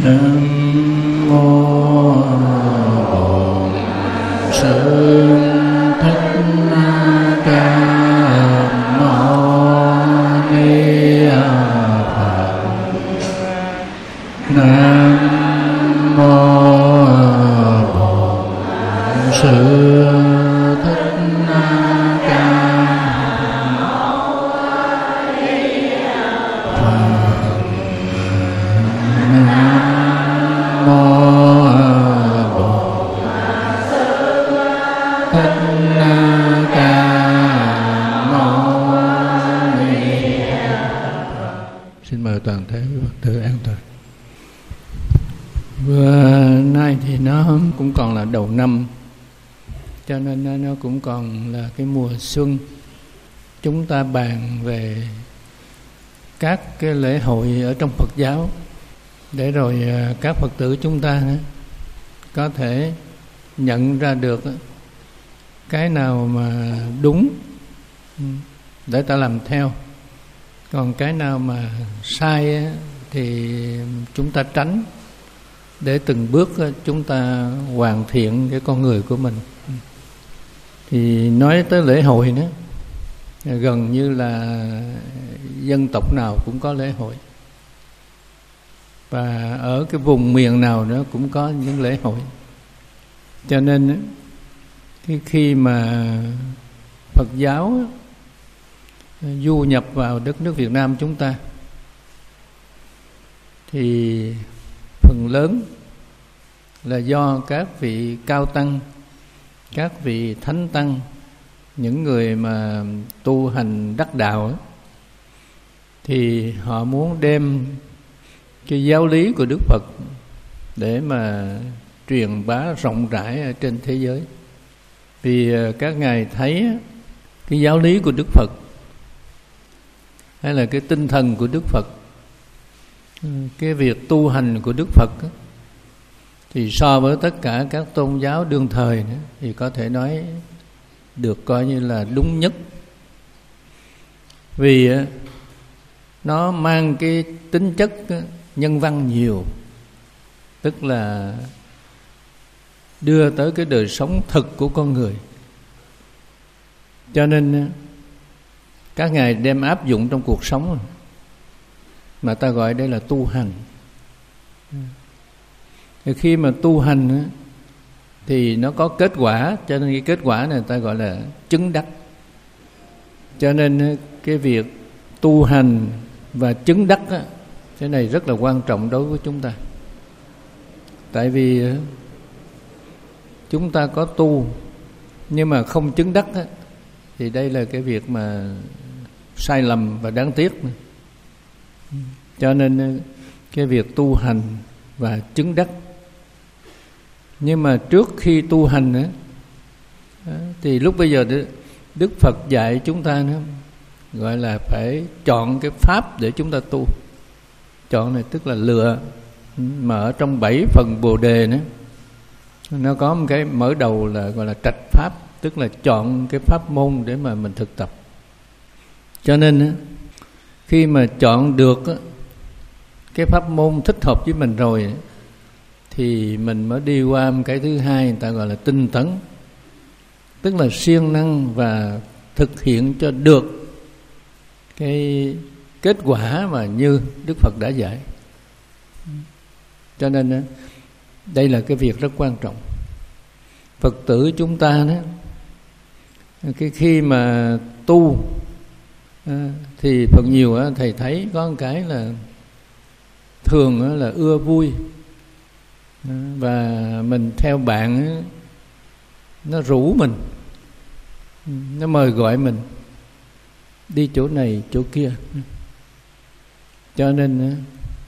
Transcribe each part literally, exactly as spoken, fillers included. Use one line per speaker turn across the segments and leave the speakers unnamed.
Nam mô Bổn Sư Thích Ca Mâu Ni Phật. Nam mô Bổn Sư toàn thể Phật tử an toàn. Bữa nay thì nó cũng còn là đầu năm, cho nên nó cũng còn là cái mùa xuân. Chúng ta bàn về các cái lễ hội ở trong Phật giáo để rồi các Phật tử chúng ta có thể nhận ra được cái nào mà đúng để ta làm theo, còn cái nào mà sai thì chúng ta tránh, để từng bước chúng ta hoàn thiện cái con người của mình. Thì nói tới lễ hội nữa, gần như là dân tộc nào cũng có lễ hội, và ở cái vùng miền nào nữa cũng có những lễ hội. Cho nên cái khi mà Phật giáo du nhập vào đất nước Việt Nam chúng ta thì phần lớn là do các vị cao tăng, các vị thánh tăng, những người mà tu hành đắc đạo ấy, thì họ muốn đem cái giáo lý của Đức Phật để mà truyền bá rộng rãi ở trên thế giới. Vì các ngài thấy cái giáo lý của Đức Phật hay là cái tinh thần của Đức Phật, cái việc tu hành của Đức Phật thì so với tất cả các tôn giáo đương thời nữa, thì có thể nói được coi như là đúng nhất. Vì nó mang cái tính chất nhân văn nhiều, tức là đưa tới cái đời sống thực của con người. Cho nên các ngài đem áp dụng trong cuộc sống, mà ta gọi đây là tu hành. Thì khi mà tu hành thì nó có kết quả, cho nên cái kết quả này ta gọi là chứng đắc. Cho nên cái việc tu hành và chứng đắc á, cái này rất là quan trọng đối với chúng ta. Tại vì chúng ta có tu nhưng mà không chứng đắc á, thì đây là cái việc mà sai lầm và đáng tiếc. Cho nên cái việc tu hành và chứng đắc. Nhưng mà trước khi tu hành á, thì lúc bây giờ Đức Phật dạy chúng ta nữa, gọi là phải chọn cái pháp để chúng ta tu. Chọn này tức là lựa. Mà ở trong bảy phần Bồ Đề nữa, nó có một cái mở đầu là gọi là trạch pháp, tức là chọn cái pháp môn để mà mình thực tập. Cho nên khi mà chọn được cái pháp môn thích hợp với mình rồi thì mình mới đi qua một cái thứ hai, người ta gọi là tinh tấn, tức là siêng năng và thực hiện cho được cái kết quả mà như Đức Phật đã dạy. Cho nên đây là cái việc rất quan trọng. Phật tử chúng ta đó, cái khi mà tu thì phần nhiều thầy thấy có một cái là thường là ưa vui, và mình theo bạn nó rủ mình, nó mời gọi mình đi chỗ này chỗ kia. Cho nên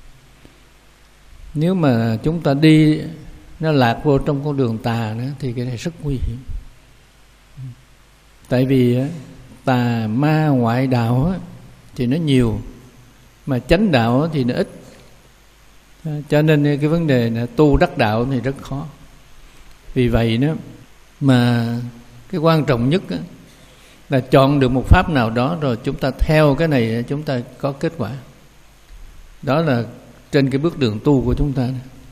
nếu mà chúng ta đi nó lạc vô trong con đường tà nữa thì cái này rất nguy hiểm. Tại vì tà ma ngoại đạo thì nó nhiều, mà chánh đạo thì nó ít. Cho nên cái vấn đề là tu đắc đạo thì rất khó. Vì vậy đó mà cái quan trọng nhất là chọn được một pháp nào đó rồi chúng ta theo cái này chúng ta có kết quả. Đó là trên cái bước đường tu của chúng ta.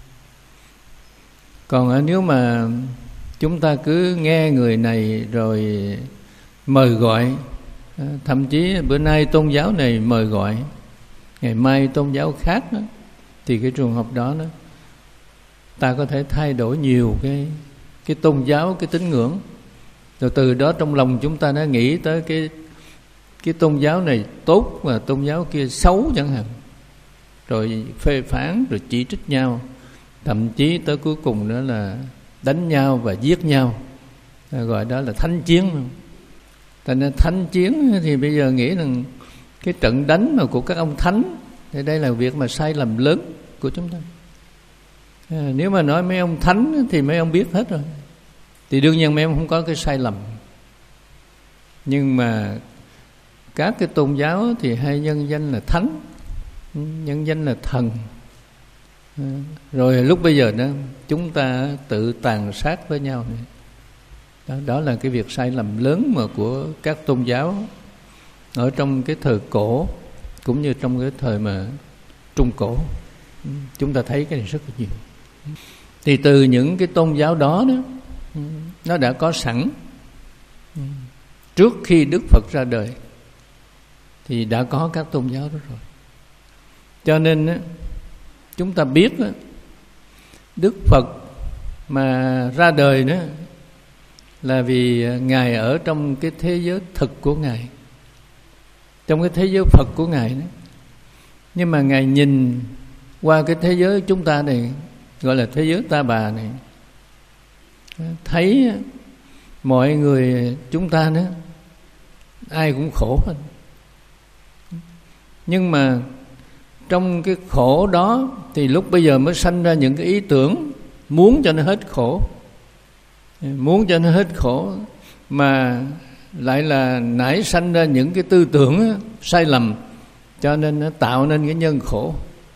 Còn nếu mà chúng ta cứ nghe người này rồi mời gọi, thậm chí bữa nay tôn giáo này mời gọi, ngày mai tôn giáo khác đó, thì cái trường hợp đó đó ta có thể thay đổi nhiều cái cái tôn giáo, cái tín ngưỡng, rồi từ đó trong lòng chúng ta đã nghĩ tới cái cái tôn giáo này tốt và tôn giáo kia xấu chẳng hạn, rồi phê phán, rồi chỉ trích nhau, thậm chí tới cuối cùng đó là đánh nhau và giết nhau, gọi đó là thánh chiến. Thành ra thánh chiến thì bây giờ nghĩ rằng cái trận đánh mà của các ông thánh thì đây là việc mà sai lầm lớn của chúng ta. À, nếu mà nói mấy ông thánh thì mấy ông biết hết rồi, thì đương nhiên mấy ông không có cái sai lầm. Nhưng mà các cái tôn giáo thì hay nhân danh là thánh, nhân danh là thần. À, rồi lúc bây giờ đó chúng ta tự tàn sát với nhau này. Đó, đó là cái việc sai lầm lớn mà của các tôn giáo ở trong cái thời cổ cũng như trong cái thời mà Trung Cổ. Chúng ta thấy cái này rất là nhiều. Thì từ những cái tôn giáo đó đó, nó đã có sẵn trước khi Đức Phật ra đời, thì đã có các tôn giáo đó rồi. Cho nên á, chúng ta biết á, Đức Phật mà ra đời đó là vì Ngài ở trong cái thế giới thực của Ngài, trong cái thế giới Phật của Ngài đó. Nhưng mà Ngài nhìn qua cái thế giới chúng ta này, gọi là thế giới ta bà này, thấy mọi người chúng ta đó ai cũng khổ hết. Nhưng mà trong cái khổ đó thì lúc bây giờ mới sanh ra những cái ý tưởng muốn cho nó hết khổ, muốn cho nó hết khổ, mà lại là nảy sanh ra những cái tư tưởng sai lầm, cho nên nó tạo nên cái nhân khổ.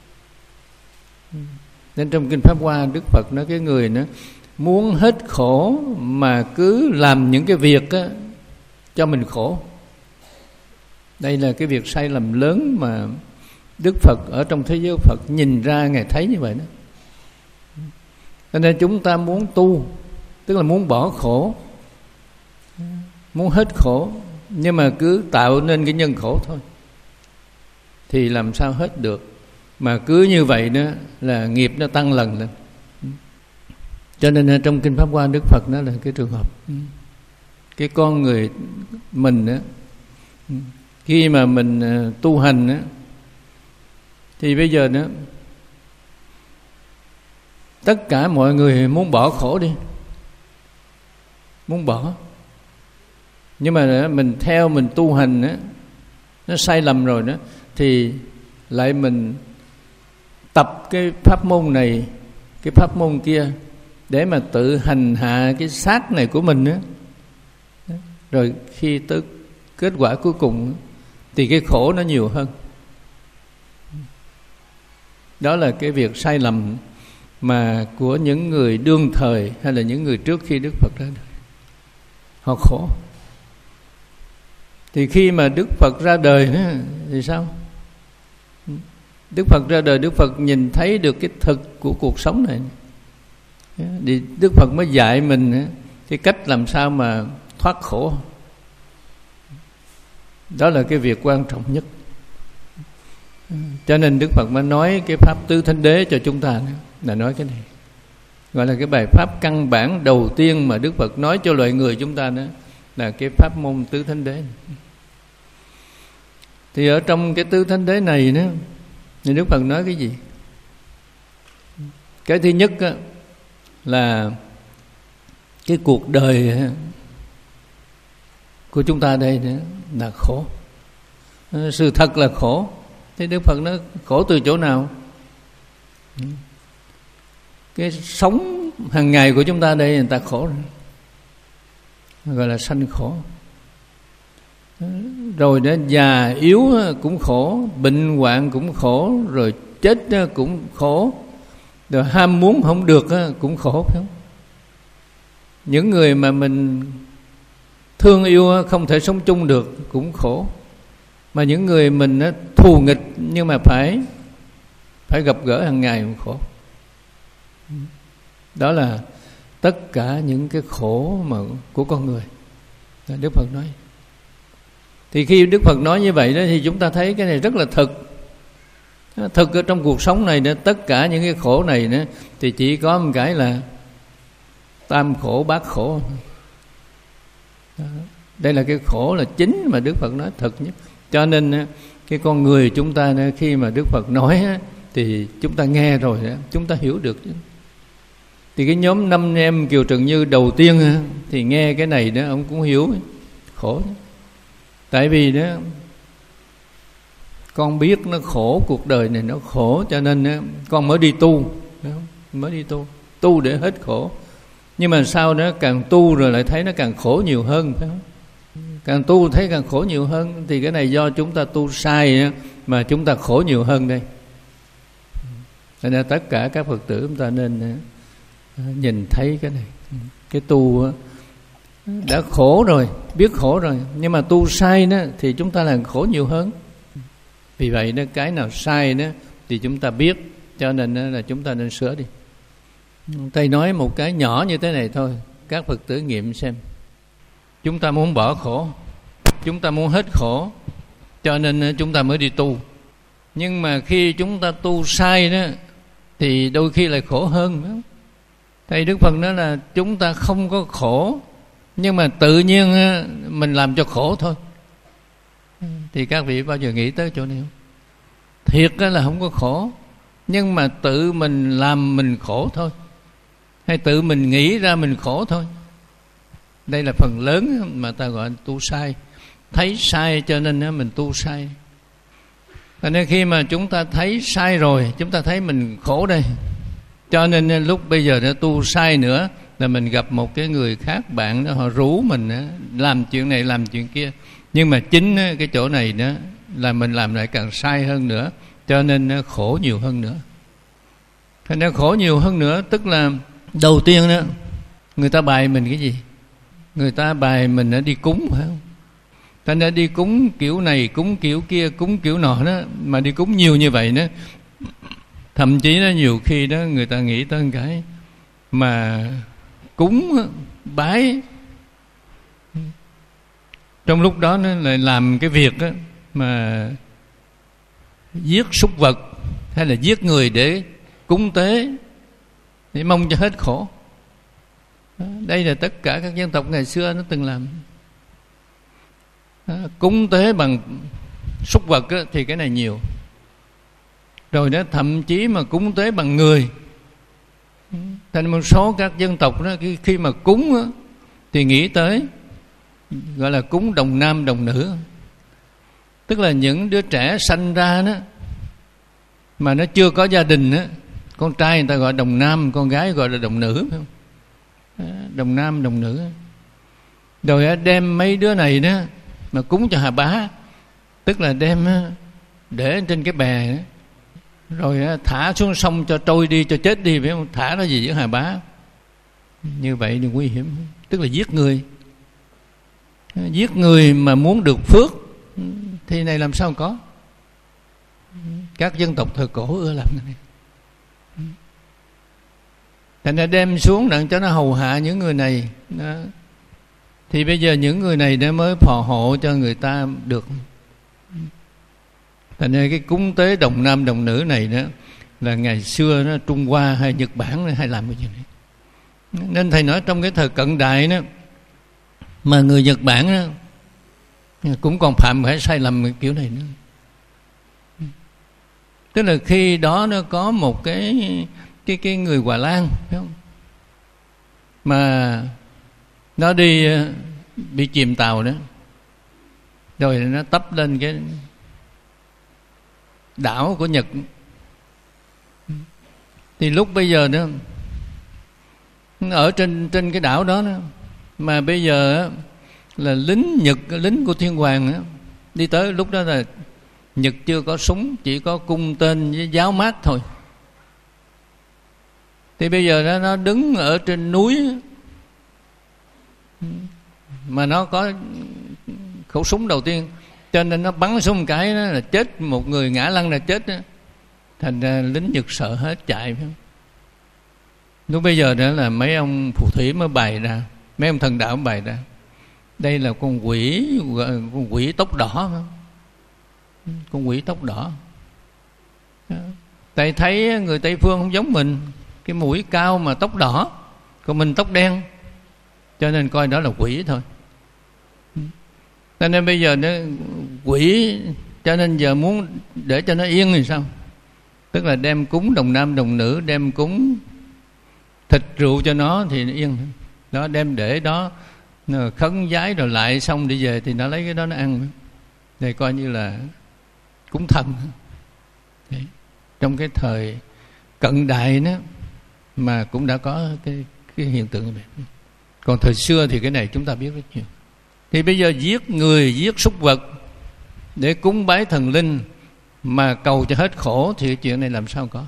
Nên trong Kinh Pháp Hoa, Đức Phật nói cái người nó muốn hết khổ mà cứ làm những cái việc á, cho mình khổ. Đây là cái việc sai lầm lớn mà Đức Phật ở trong thế giới Phật nhìn ra, Ngài thấy như vậy đó. Cho nên chúng ta muốn tu, tức là muốn bỏ khổ, muốn hết khổ, nhưng mà cứ tạo nên cái nhân khổ thôi, thì làm sao hết được. Mà cứ như vậy đó là nghiệp nó tăng lần lên. Cho nên trong Kinh Pháp Hoa, Đức Phật nói là cái trường hợp cái con người mình đó, khi mà mình tu hành đó, thì bây giờ đó tất cả mọi người muốn bỏ khổ đi, muốn bỏ. Nhưng mà mình theo mình tu hành đó, nó sai lầm rồi đó, thì lại mình tập cái pháp môn này, cái pháp môn kia, để mà tự hành hạ cái xác này của mình đó. Rồi khi tới kết quả cuối cùng thì cái khổ nó nhiều hơn. Đó là cái việc sai lầm mà của những người đương thời hay là những người trước khi Đức Phật ra đời. Họ khổ. Thì khi mà Đức Phật ra đời đó, thì sao? Đức Phật ra đời, Đức Phật nhìn thấy được cái thực của cuộc sống này, thì Đức Phật mới dạy mình cái cách làm sao mà thoát khổ. Đó là cái việc quan trọng nhất. Cho nên Đức Phật mới nói cái pháp tứ thánh đế cho chúng ta, là nói cái này, gọi là cái bài pháp căn bản đầu tiên mà Đức Phật nói cho loài người chúng ta, đó là cái pháp môn tứ thánh đế. Thì ở trong cái tứ thánh đế này đó, thì Đức Phật nói cái gì? Cái thứ nhất á, là cái cuộc đời của chúng ta đây đó là khổ. Sự thật là khổ. Thế Đức Phật nói khổ từ chỗ nào? Cái sống hàng ngày của chúng ta đây người ta khổ rồi, gọi là sanh khổ. Rồi đó già yếu cũng khổ, bệnh hoạn cũng khổ, rồi chết cũng khổ, rồi ham muốn không được cũng khổ, phải không? Những người mà mình thương yêu không thể sống chung được cũng khổ. Mà những người mình thù nghịch nhưng mà phải phải gặp gỡ hàng ngày mà khổ. Đó là tất cả những cái khổ mà của con người, Đức Phật nói. Thì khi Đức Phật nói như vậy đó thì chúng ta thấy cái này rất là thực. Thực ở trong cuộc sống này đó, tất cả những cái khổ này đó, thì chỉ có một cái là tam khổ bát khổ. Đó. Đây là cái khổ là chính mà Đức Phật nói thực nhất. Cho nên cái con người chúng ta khi mà Đức Phật nói thì chúng ta nghe rồi đó, chúng ta hiểu được. Thì cái nhóm năm em Kiều Trần Như đầu tiên thì nghe cái này đó, ông cũng hiểu khổ. Tại vì đó con biết nó khổ, cuộc đời này nó khổ, cho nên con mới đi tu, mới đi tu, tu để hết khổ. Nhưng mà sau đó càng tu rồi lại thấy nó càng khổ nhiều hơn, phải không? Càng tu thấy càng khổ nhiều hơn. Thì cái này do chúng ta tu sai mà chúng ta khổ nhiều hơn đây. Cho nên tất cả các Phật tử chúng ta nên nhìn thấy cái này. Cái tu đã khổ rồi, biết khổ rồi, nhưng mà tu sai đó thì chúng ta làm khổ nhiều hơn. Vì vậy đó, cái nào sai đó thì chúng ta biết, cho nên là chúng ta nên sửa đi. Thầy nói một cái nhỏ như thế này thôi, các Phật tử nghiệm xem. Chúng ta muốn bỏ khổ, chúng ta muốn hết khổ, cho nên chúng ta mới đi tu. Nhưng mà khi chúng ta tu sai đó thì đôi khi lại khổ hơn, phải không? Thầy Đức Phật nói là chúng ta không có khổ, nhưng mà tự nhiên mình làm cho khổ thôi. Thì các vị bao giờ nghĩ tới chỗ này không? Thiệt là không có khổ, nhưng mà tự mình làm mình khổ thôi, hay tự mình nghĩ ra mình khổ thôi. Đây là phần lớn mà ta gọi là tu sai. Thấy sai cho nên mình tu sai. Cho nên khi mà chúng ta thấy sai rồi, chúng ta thấy mình khổ đây, cho nên lúc bây giờ nó tu sai nữa là mình gặp một cái người khác bạn đó, họ rủ mình làm chuyện này làm chuyện kia, nhưng mà chính cái chỗ này đó là mình làm lại càng sai hơn nữa, cho nên nó khổ nhiều hơn nữa. Thế nên khổ nhiều hơn nữa tức là đầu tiên đó, người ta bài mình cái gì? Người ta bài mình đã đi cúng, phải không? Ta đã đi cúng kiểu này, cúng kiểu kia, cúng kiểu nọ đó, mà đi cúng nhiều như vậy đó, thậm chí đó nhiều khi đó người ta nghĩ tới cái mà cúng bái, trong lúc đó nó lại làm cái việc đó mà giết súc vật hay là giết người để cúng tế, để mong cho hết khổ. Đây là tất cả các dân tộc ngày xưa nó từng làm. Cúng tế bằng súc vật thì cái này nhiều. Rồi đó thậm chí mà cúng tế bằng người. Thành một số các dân tộc đó khi mà cúng đó, thì nghĩ tới gọi là cúng đồng nam đồng nữ. Tức là những đứa trẻ sanh ra đó mà nó chưa có gia đình đó, con trai người ta gọi đồng nam, con gái gọi là đồng nữ, phải không? Đồng nam đồng nữ. Rồi đem mấy đứa này đó mà cúng cho Hà Bá, tức là đem để trên cái bè đó, rồi thả xuống sông cho trôi đi, cho chết đi, phải không? Thả nó gì với Hà Bá. Như vậy thì nguy hiểm, tức là giết người. Giết người mà muốn được phước thì này làm sao có. Các dân tộc thời cổ ưa làm cái này. Thành ra đem xuống đặng cho nó hầu hạ những người này đó. Thì bây giờ những người này nó mới phò hộ cho người ta được. Thành ra cái cúng tế đồng nam đồng nữ này đó là ngày xưa nó Trung Hoa hay Nhật Bản hay làm cái gì này. Nên thầy nói trong cái thời cận đại đó, mà người Nhật Bản đó, cũng còn phạm phải sai lầm cái kiểu này nữa. Tức là khi đó nó có một cái cái cái người Hòa Lan, phải không? Mà nó đi bị chìm tàu đó, rồi nó tấp lên cái đảo của Nhật. Thì lúc bây giờ đó ở trên trên cái đảo đó, đó mà bây giờ là lính Nhật, lính của Thiên Hoàng đó, đi tới. Lúc đó là Nhật chưa có súng, chỉ có cung tên với giáo mát thôi. Thì bây giờ đó, nó đứng ở trên núi mà nó có khẩu súng đầu tiên, cho nên nó bắn xuống một cái đó là chết, một người ngã lăn là chết đó. thành ra lính Nhật sợ hết chạy, phải không? Lúc bây giờ đó là mấy ông phù thủy mới bày ra, mấy ông thần đạo mới bày ra, đây là con quỷ, con quỷ tóc đỏ, phải không? Con quỷ tóc đỏ. Tại thấy người Tây phương không giống mình, cái mũi cao mà tóc đỏ, còn mình tóc đen, cho nên coi đó là quỷ thôi. Cho nên bây giờ nó quỷ, cho nên giờ muốn để cho nó yên thì sao? Tức là đem cúng đồng nam đồng nữ, đem cúng thịt rượu cho nó thì nó yên. Đó, đem để đó khấn vái rồi lại xong đi về thì nó lấy cái đó nó ăn. Đây coi như là cúng thần. Đấy. Trong cái thời cận đại đó mà cũng đã có cái, cái hiện tượng như vậy. Còn thời xưa thì cái này chúng ta biết rất nhiều. Thì bây giờ giết người, giết súc vật để cúng bái thần linh mà cầu cho hết khổ thì chuyện này làm sao có.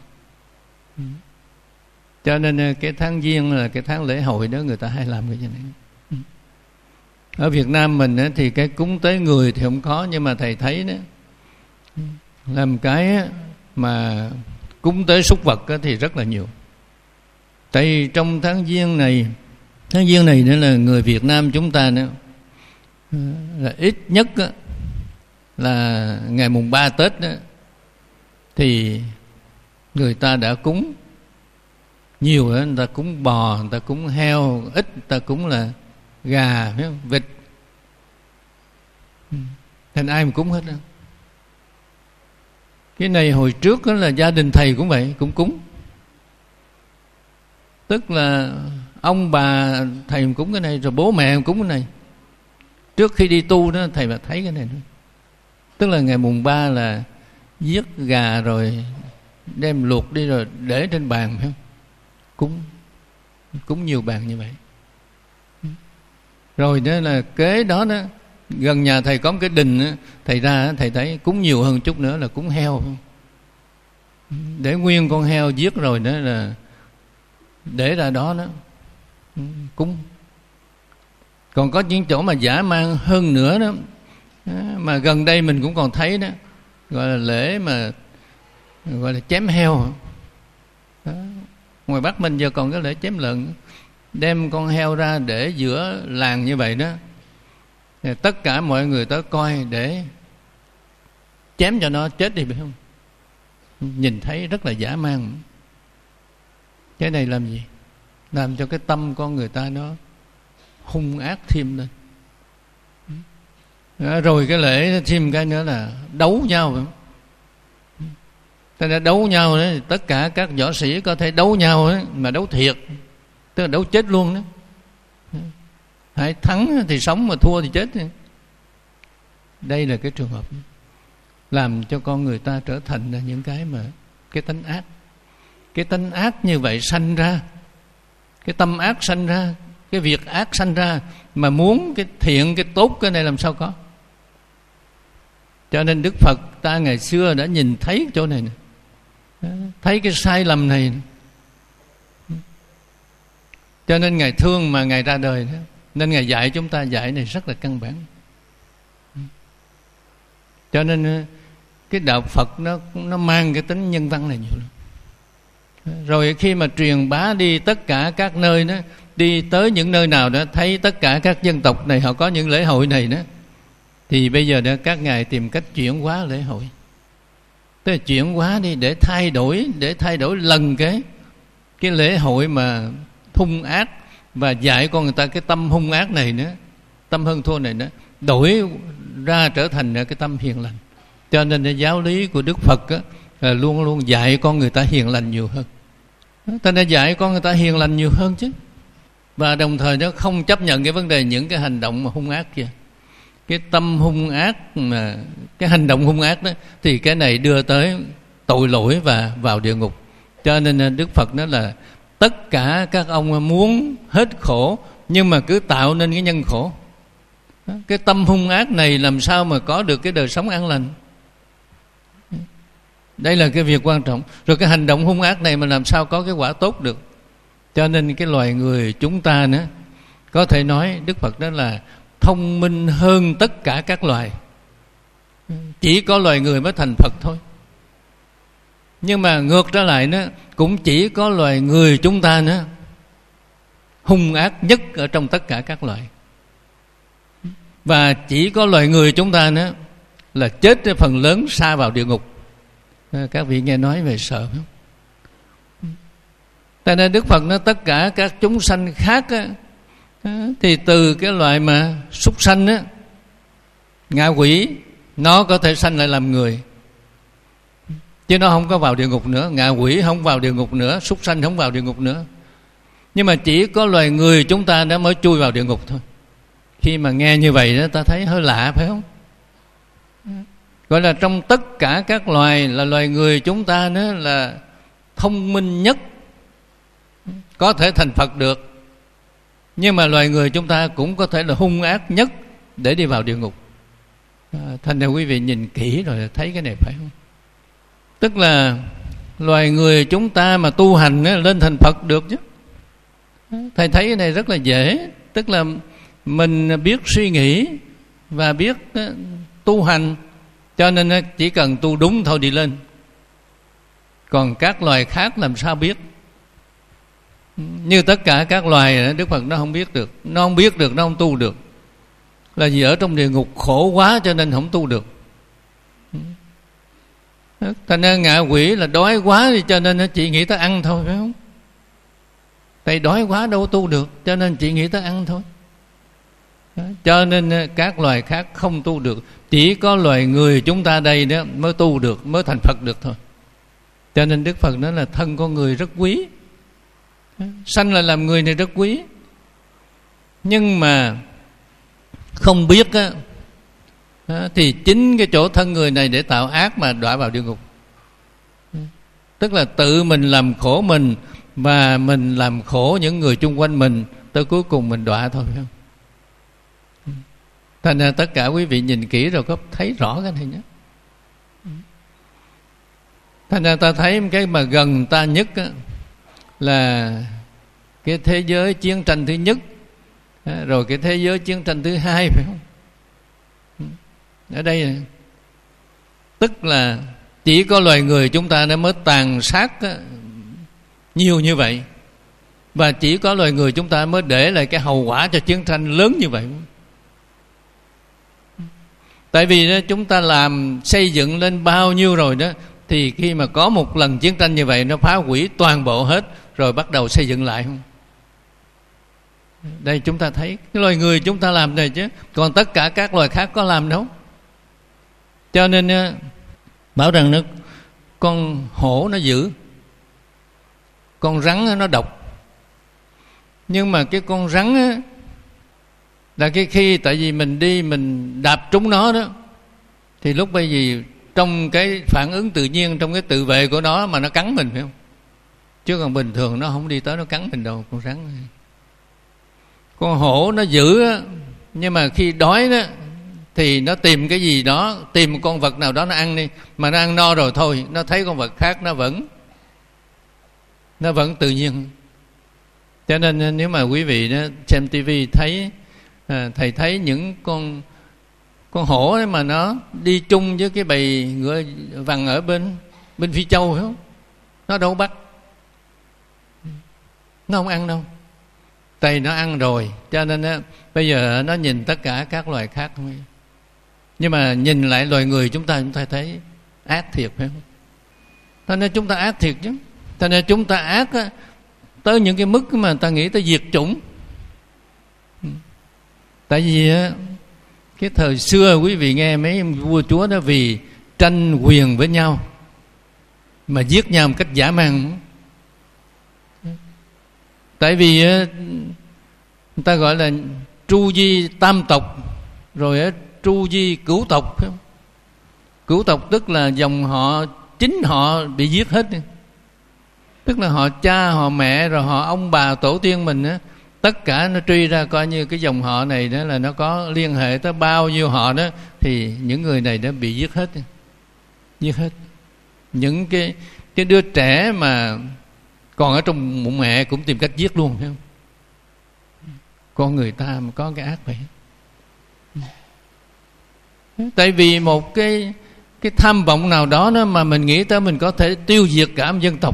Cho nên cái tháng Giêng là cái tháng lễ hội đó, người ta hay làm cái gì này. Ở Việt Nam mình thì cái cúng tế người thì không có, nhưng mà thầy thấy đó, làm cái mà cúng tế súc vật thì rất là nhiều. Tại vì trong tháng Giêng này, tháng Giêng này nữa là người Việt Nam chúng ta nữa là ít nhất là ngày mùng ba Tết đó, thì người ta đã cúng nhiều đó, người ta cúng bò, người ta cúng heo, ít người ta cúng là gà, vịt, thành ai mà cúng hết đó. Cái này hồi trước đó là gia đình thầy cũng vậy, cũng cúng. Tức là ông bà thầy cúng cái này, rồi bố mẹ cúng cái này. Trước khi đi tu đó thầy mà thấy cái này nữa. Tức là ngày mùng ba là giết gà rồi đem luộc đi rồi để trên bàn, phải không? Cúng, cúng nhiều bàn như vậy. Rồi đó là kế đó đó, gần nhà thầy có một cái đình đó, thầy ra thầy thấy cúng nhiều hơn chút nữa là cúng heo, để nguyên con heo giết rồi đó là để ra đó đó cúng. Còn có những chỗ mà dã man hơn nữa đó, mà gần đây mình cũng còn thấy đó, gọi là lễ mà gọi là chém heo đó. Ngoài Bắc mình giờ còn cái lễ chém lợn, đem con heo ra để giữa làng như vậy đó, thì tất cả mọi người tới coi để chém cho nó chết đi, phải không? Nhìn thấy rất là dã man. Cái này làm gì? Làm cho cái tâm con người ta nó hung ác thêm lên. Rồi cái lễ thêm cái nữa là đấu nhau, phải không? Ta đã đấu nhau đó, tất cả các võ sĩ có thể đấu nhau đó, mà đấu thiệt, tức là đấu chết luôn đó. Hãy thắng thì sống, mà thua thì chết. Đây là cái trường hợp làm cho con người ta trở thành là những cái mà cái tánh ác. Cái tánh ác như vậy sanh ra, cái tâm ác sanh ra, cái việc ác sanh ra, mà muốn cái thiện, cái tốt, cái này làm sao có. Cho nên Đức Phật ta ngày xưa đã nhìn thấy chỗ này nè, thấy cái sai lầm này. Cho nên Ngài thương mà Ngài ra đời đó. Nên Ngài dạy chúng ta, dạy này rất là căn bản. Cho nên cái đạo Phật nó nó mang cái tính nhân văn này nhiều lắm. Rồi khi mà truyền bá đi tất cả các nơi đó, đi tới những nơi nào đó thấy tất cả các dân tộc này họ có những lễ hội này đó, thì bây giờ đó các ngài tìm cách chuyển hóa lễ hội. Tức là chuyển hóa đi để thay đổi, để thay đổi lần cái cái lễ hội mà hung ác, và dạy con người ta cái tâm hung ác này nữa, tâm hơn thua này nữa, đổi ra trở thành cái tâm hiền lành. Cho nên cái giáo lý của Đức Phật á, là luôn luôn dạy con người ta hiền lành nhiều hơn. Ta đã dạy con người ta hiền lành nhiều hơn chứ. Và đồng thời nó không chấp nhận cái vấn đề những cái hành động mà hung ác kia. Cái tâm hung ác, mà cái hành động hung ác đó, thì cái này đưa tới tội lỗi và vào địa ngục. Cho nên Đức Phật nói là tất cả các ông muốn hết khổ, nhưng mà cứ tạo nên cái nhân khổ. Cái tâm hung ác này làm sao mà có được cái đời sống an lành. Đây là cái việc quan trọng. Rồi cái hành động hung ác này mà làm sao có cái quả tốt được. Cho nên cái loài người chúng ta nữa, có thể nói Đức Phật đó là thông minh hơn tất cả các loài. Chỉ có loài người mới thành Phật thôi. Nhưng mà ngược trở lại đó, cũng chỉ có loài người chúng ta nữa hung ác nhất ở trong tất cả các loài. Và chỉ có loài người chúng ta nữa là chết phần lớn sa vào địa ngục. Các vị nghe nói về sợ không? Tại nên Đức Phật nói tất cả các chúng sanh khác á, thì từ cái loại mà súc sanh á, ngạ quỷ, nó có thể sanh lại làm người, chứ nó không có vào địa ngục nữa. Ngạ quỷ không vào địa ngục nữa, súc sanh không vào địa ngục nữa. Nhưng mà chỉ có loài người chúng ta đã mới chui vào địa ngục thôi. Khi mà nghe như vậy đó, ta thấy hơi lạ phải không? Gọi là trong tất cả các loài là loài người chúng ta nữa là thông minh nhất, có thể thành Phật được. Nhưng mà loài người chúng ta cũng có thể là hung ác nhất để đi vào địa ngục. à, Thành ra quý vị nhìn kỹ rồi thấy cái này phải không? Tức là loài người chúng ta mà tu hành lên thành Phật được chứ. Thầy thấy cái này rất là dễ. Tức là mình biết suy nghĩ và biết tu hành, cho nên chỉ cần tu đúng thôi đi lên. Còn các loài khác làm sao biết? Như tất cả các loài, Đức Phật nó không biết được. Nó không biết được, nó không tu được. Là vì ở trong địa ngục khổ quá cho nên không tu được. Thành ra ngạ quỷ là đói quá thì cho nên nó chỉ nghĩ tới ăn thôi, phải không? Tại đói quá đâu tu được, cho nên chỉ nghĩ tới ăn thôi. Cho nên các loài khác không tu được. Chỉ có loài người chúng ta đây đó mới tu được, mới thành Phật được thôi. Cho nên Đức Phật nói là thân con người rất quý, sanh là làm người này rất quý. Nhưng mà không biết á, thì chính cái chỗ thân người này để tạo ác mà đọa vào địa ngục. Tức là tự mình làm khổ mình, và mình làm khổ những người chung quanh mình, tới cuối cùng mình đọa thôi, phải không? Thành ra tất cả quý vị nhìn kỹ rồi có thấy rõ cái này nhé. Thành ra ta thấy cái mà gần ta nhất á, là cái thế giới chiến tranh thứ nhất, rồi cái thế giới chiến tranh thứ hai, phải không? Ở đây tức là chỉ có loài người chúng ta nó mới tàn sát nhiều như vậy, và chỉ có loài người chúng ta mới để lại cái hậu quả cho chiến tranh lớn như vậy. Tại vì chúng ta làm xây dựng lên bao nhiêu rồi đó, thì khi mà có một lần chiến tranh như vậy, nó phá hủy toàn bộ hết, rồi bắt đầu xây dựng lại không? Đây chúng ta thấy cái loài người chúng ta làm này chứ, còn tất cả các loài khác có làm đâu. Cho nên bảo rằng nó con hổ nó dữ, con rắn nó độc. Nhưng mà cái con rắn á, là cái khi tại vì mình đi mình đạp trúng nó đó, thì lúc bây giờ trong cái phản ứng tự nhiên, trong cái tự vệ của nó mà nó cắn mình, phải không? Chứ còn bình thường nó không đi tới nó cắn mình đâu, con rắn này. Con hổ nó dữ á, nhưng mà khi đói đó thì nó tìm cái gì đó, tìm một con vật nào đó nó ăn đi, mà nó ăn no rồi thôi, nó thấy con vật khác nó vẫn nó vẫn tự nhiên. Cho nên nếu mà quý vị đó xem tivi thấy à, thầy thấy những con con hổ ấy mà nó đi chung với cái bầy ngựa vằn ở bên bên Phi Châu, phải không? Nó đâu bắt, nó không ăn đâu, tại nó ăn rồi. Cho nên á, bây giờ nó nhìn tất cả các loài khác thôi. Nhưng mà nhìn lại loài người chúng ta, chúng ta thấy ác thiệt, phải không? Cho nên chúng ta ác thiệt chứ. Cho nên chúng ta ác á, tới những cái mức mà ta nghĩ tới diệt chủng. Tại vì á, cái thời xưa quý vị nghe mấy vua chúa đó vì tranh quyền với nhau mà giết nhau một cách dã man. Tại vì á, người ta gọi là tru di tam tộc, rồi á, tru di cửu tộc, phải không? Cửu tộc tức là dòng họ chính họ bị giết hết, tức là họ cha, họ mẹ, rồi họ ông bà tổ tiên mình á, tất cả nó truy ra coi như cái dòng họ này đó là nó có liên hệ tới bao nhiêu họ đó, thì những người này đã bị giết hết, giết hết. Những cái cái đứa trẻ mà còn ở trong bụng mẹ cũng tìm cách giết luôn, phải không? Con người ta mà có cái ác vậy. Tại vì một cái cái tham vọng nào đó, đó mà mình nghĩ tới mình có thể tiêu diệt cả một dân tộc.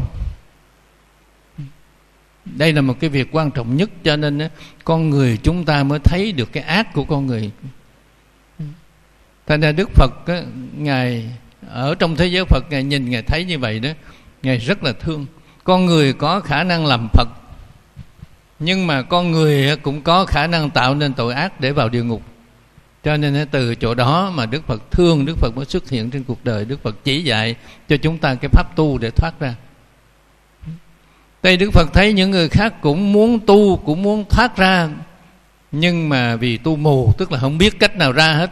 Đây là một cái việc quan trọng nhất, cho nên con người chúng ta mới thấy được cái ác của con người. Thành ra Đức Phật, Ngài ở trong thế giới Phật, Ngài nhìn, Ngài thấy như vậy đó, Ngài rất là thương. Con người có khả năng làm Phật, nhưng mà con người cũng có khả năng tạo nên tội ác để vào địa ngục. Cho nên từ chỗ đó mà Đức Phật thương, Đức Phật mới xuất hiện trên cuộc đời. Đức Phật chỉ dạy cho chúng ta cái pháp tu để thoát ra. Đây Đức Phật thấy những người khác cũng muốn tu, cũng muốn thoát ra, nhưng mà vì tu mù, tức là không biết cách nào ra hết.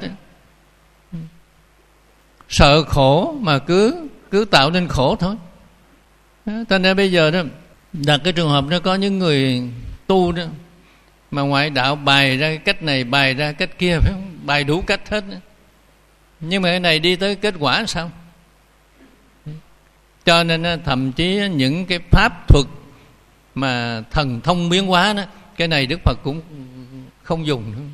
Sợ khổ mà cứ cứ tạo nên khổ thôi. Cho nên bây giờ đó, đặt cái trường hợp nó có những người tu đó mà ngoại đạo bày ra cách này, bày ra cách kia, phải không? Bày đủ cách hết. Nhưng mà cái này đi tới kết quả sao? Cho nên thậm chí những cái pháp thuật mà thần thông biến hóa đó, cái này Đức Phật cũng không dùng nữa.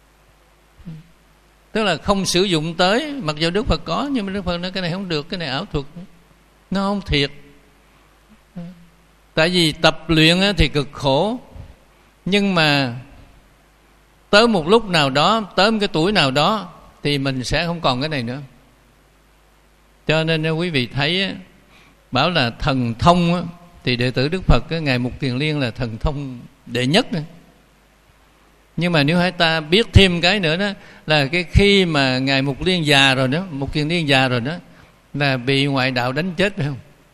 Tức là không sử dụng tới, mặc dù Đức Phật có, nhưng mà Đức Phật nói cái này không được, cái này ảo thuật, nó không thiệt. Tại vì tập luyện thì cực khổ, nhưng mà tới một lúc nào đó, tới một cái tuổi nào đó thì mình sẽ không còn cái này nữa. Cho nên quý vị thấy bảo là thần thông thì đệ tử Đức Phật, Ngài Mục Kiền Liên là thần thông đệ nhất. Nhưng mà nếu hai ta biết thêm cái nữa đó, là cái khi mà Ngài Mục Liên già rồi đó, Mục Kiền Liên già rồi đó, là bị ngoại đạo đánh chết, phải không?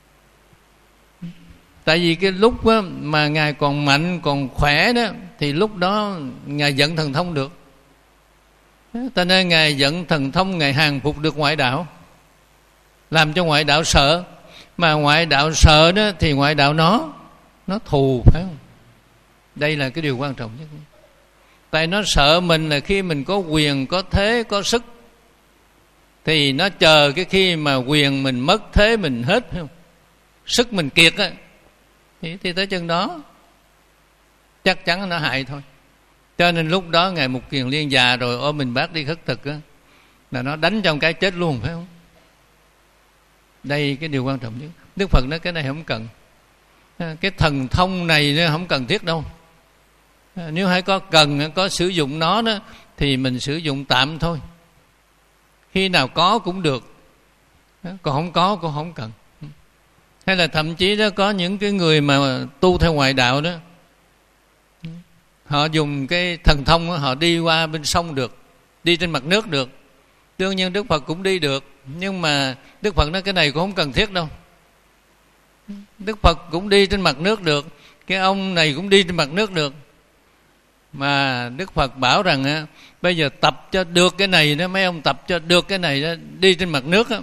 Tại vì cái lúc đó, mà Ngài còn mạnh, còn khỏe đó, thì lúc đó Ngài dẫn thần thông được. Cho nên Ngài dẫn thần thông, Ngài hàng phục được ngoại đạo, làm cho ngoại đạo sợ. Mà ngoại đạo sợ đó thì ngoại đạo nó nó thù, phải không? Đây là cái điều quan trọng nhất. Tại nó sợ mình là khi mình có quyền, có thế, có sức, thì nó chờ cái khi mà quyền mình mất, thế mình hết, phải không? Sức mình kiệt á, thì, thì tới chân đó chắc chắn nó hại thôi. Cho nên lúc đó Ngài Mục Kiền Liên già rồi, ôm mình bác đi khất thực á, là nó đánh trong cái chết luôn, phải không? Đây cái điều quan trọng nhất. Đức Phật nói cái này không cần, cái thần thông này nó không cần thiết đâu. Nếu hãy có cần, có sử dụng nó đó, thì mình sử dụng tạm thôi. Khi nào có cũng được, còn không có cũng không cần. Hay là thậm chí đó có những cái người mà tu theo ngoại đạo đó, họ dùng cái thần thông đó, họ đi qua bên sông được, đi trên mặt nước được. Đương nhiên Đức Phật cũng đi được, nhưng mà Đức Phật nói cái này cũng không cần thiết đâu. Đức Phật cũng đi trên mặt nước được, cái ông này cũng đi trên mặt nước được. Mà Đức Phật bảo rằng á, bây giờ tập cho được cái này đó, mấy ông tập cho được cái này đó, đi trên mặt nước á,